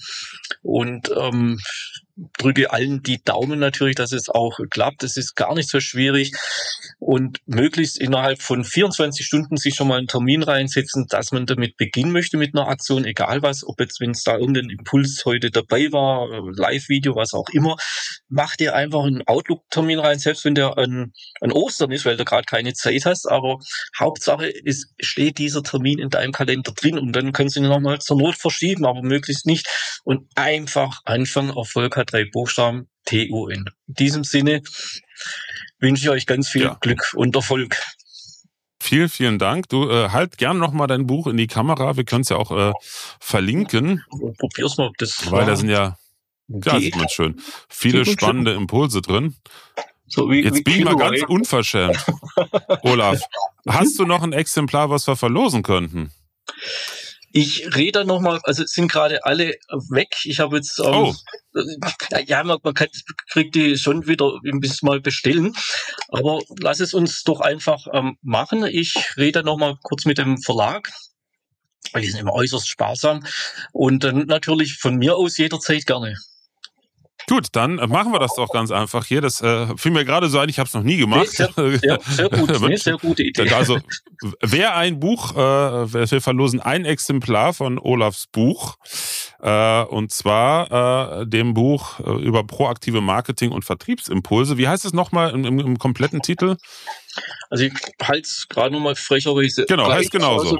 und ähm, drücke allen die Daumen natürlich, dass es auch klappt. Es ist gar nicht so schwierig und möglichst innerhalb von vierundzwanzig Stunden sich schon mal einen Termin reinsetzen, dass man damit beginnen möchte mit einer Aktion, egal was, ob jetzt, wenn es da irgendein Impuls heute dabei war, Live-Video, was auch immer, mach dir einfach einen Outlook-Termin rein, selbst wenn der an, an Ostern ist, weil du gerade keine Zeit hast, aber Hauptsache, es steht dieser Termin in deinem Kalender drin und dann kannst du ihn nochmal zur Not verschieben, aber möglichst nicht und einfach anfangen. Erfolg hat drei Buchstaben, T U N. In diesem Sinne wünsche ich euch ganz viel ja. Glück und Erfolg. Vielen, vielen Dank. Du äh, halt gern nochmal dein Buch in die Kamera. Wir können es ja auch äh, verlinken. Probier's mal, ob das Weil da sind ja, ja sieht man schön, viele spannende Impulse drin. So, wie, Jetzt wie bin ich mal ganz unverschämt. Olaf, hast du noch ein Exemplar, was wir verlosen könnten? Ich rede nochmal, also es sind gerade alle weg. Ich habe jetzt, ähm, oh. ja, man, man kann, kriegt die schon wieder ein bisschen mal bestellen. Aber lass es uns doch einfach ähm, machen. Ich rede nochmal kurz mit dem Verlag. Die sind immer äußerst sparsam. Und dann natürlich von mir aus jederzeit gerne. Gut, dann machen wir das doch ganz einfach hier. Das äh, fiel mir gerade so ein, ich habe es noch nie gemacht. Nee, sehr, sehr, sehr, gut, nee, sehr gute Idee. Also wer ein Buch, äh, wir verlosen ein Exemplar von Olafs Buch, äh, und zwar äh, dem Buch äh, über proaktive Marketing und Vertriebsimpulse. Wie heißt es nochmal im, im, im kompletten Titel? Also ich halte es gerade nochmal frecherweise. Genau, heißt genauso.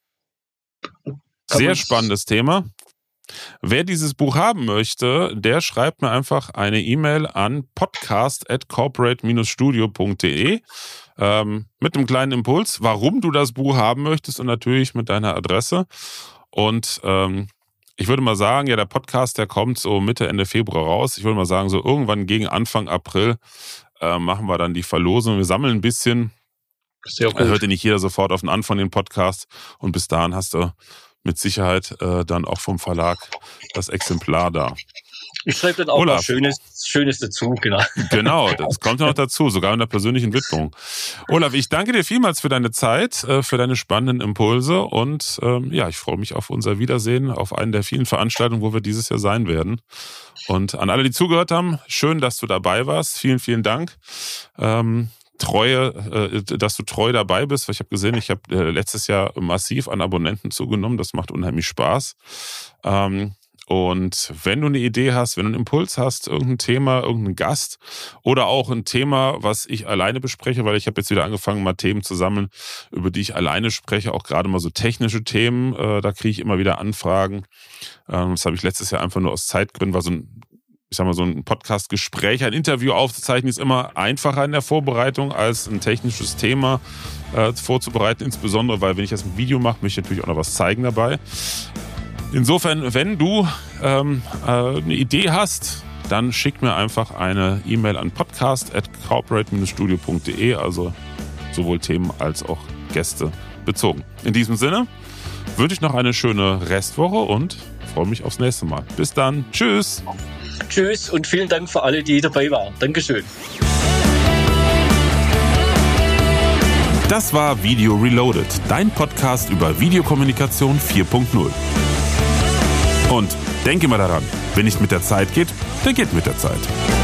Sehr spannendes Thema. Wer dieses Buch haben möchte, der schreibt mir einfach eine E-Mail an podcast at corporate dash studio punkt de ähm, mit einem kleinen Impuls, warum du das Buch haben möchtest und natürlich mit deiner Adresse. Und ähm, ich würde mal sagen, ja, der Podcast, der kommt so Mitte, Ende Februar raus. Ich würde mal sagen, so irgendwann gegen Anfang April äh, machen wir dann die Verlosung. Wir sammeln ein bisschen. Sehr gut. Hört ja nicht jeder sofort auf den Anfang den Podcast. Und bis dahin hast du mit Sicherheit äh, dann auch vom Verlag das Exemplar da. Ich schreibe dann auch Olaf. was Schönes, Schönes dazu, genau. Genau, das kommt ja noch dazu, sogar in der persönlichen Widmung. Olaf, ich danke dir vielmals für deine Zeit, äh, für deine spannenden Impulse und ähm, ja, ich freue mich auf unser Wiedersehen, auf einen der vielen Veranstaltungen, wo wir dieses Jahr sein werden. Und an alle, die zugehört haben, schön, dass du dabei warst. Vielen, vielen Dank. Ähm, Treue, äh, dass du treu dabei bist, weil ich habe gesehen, ich habe äh, letztes Jahr massiv an Abonnenten zugenommen. Das macht unheimlich Spaß. Ähm, und wenn du eine Idee hast, wenn du einen Impuls hast, irgendein Thema, irgendein Gast oder auch ein Thema, was ich alleine bespreche, weil ich habe jetzt wieder angefangen, mal Themen zu sammeln, über die ich alleine spreche, auch gerade mal so technische Themen, äh, da kriege ich immer wieder Anfragen. Ähm, das habe ich letztes Jahr einfach nur aus Zeitgründen, war so ein ich sag mal, so ein Podcast-Gespräch, ein Interview aufzuzeichnen, ist immer einfacher in der Vorbereitung, als ein technisches Thema äh, vorzubereiten. Insbesondere, weil wenn ich das mit Video mache, möchte ich natürlich auch noch was zeigen dabei. Insofern, wenn du ähm, äh, eine Idee hast, dann schick mir einfach eine E-Mail an podcast at corporate dash studio punkt de, also sowohl Themen als auch Gäste bezogen. In diesem Sinne wünsche ich noch eine schöne Restwoche und freue mich aufs nächste Mal. Bis dann. Tschüss. Tschüss und vielen Dank für alle, die dabei waren. Dankeschön. Das war Video Reloaded, dein Podcast über Videokommunikation vier punkt null. Und denke mal daran, wer nicht mit der Zeit geht, der geht mit der Zeit.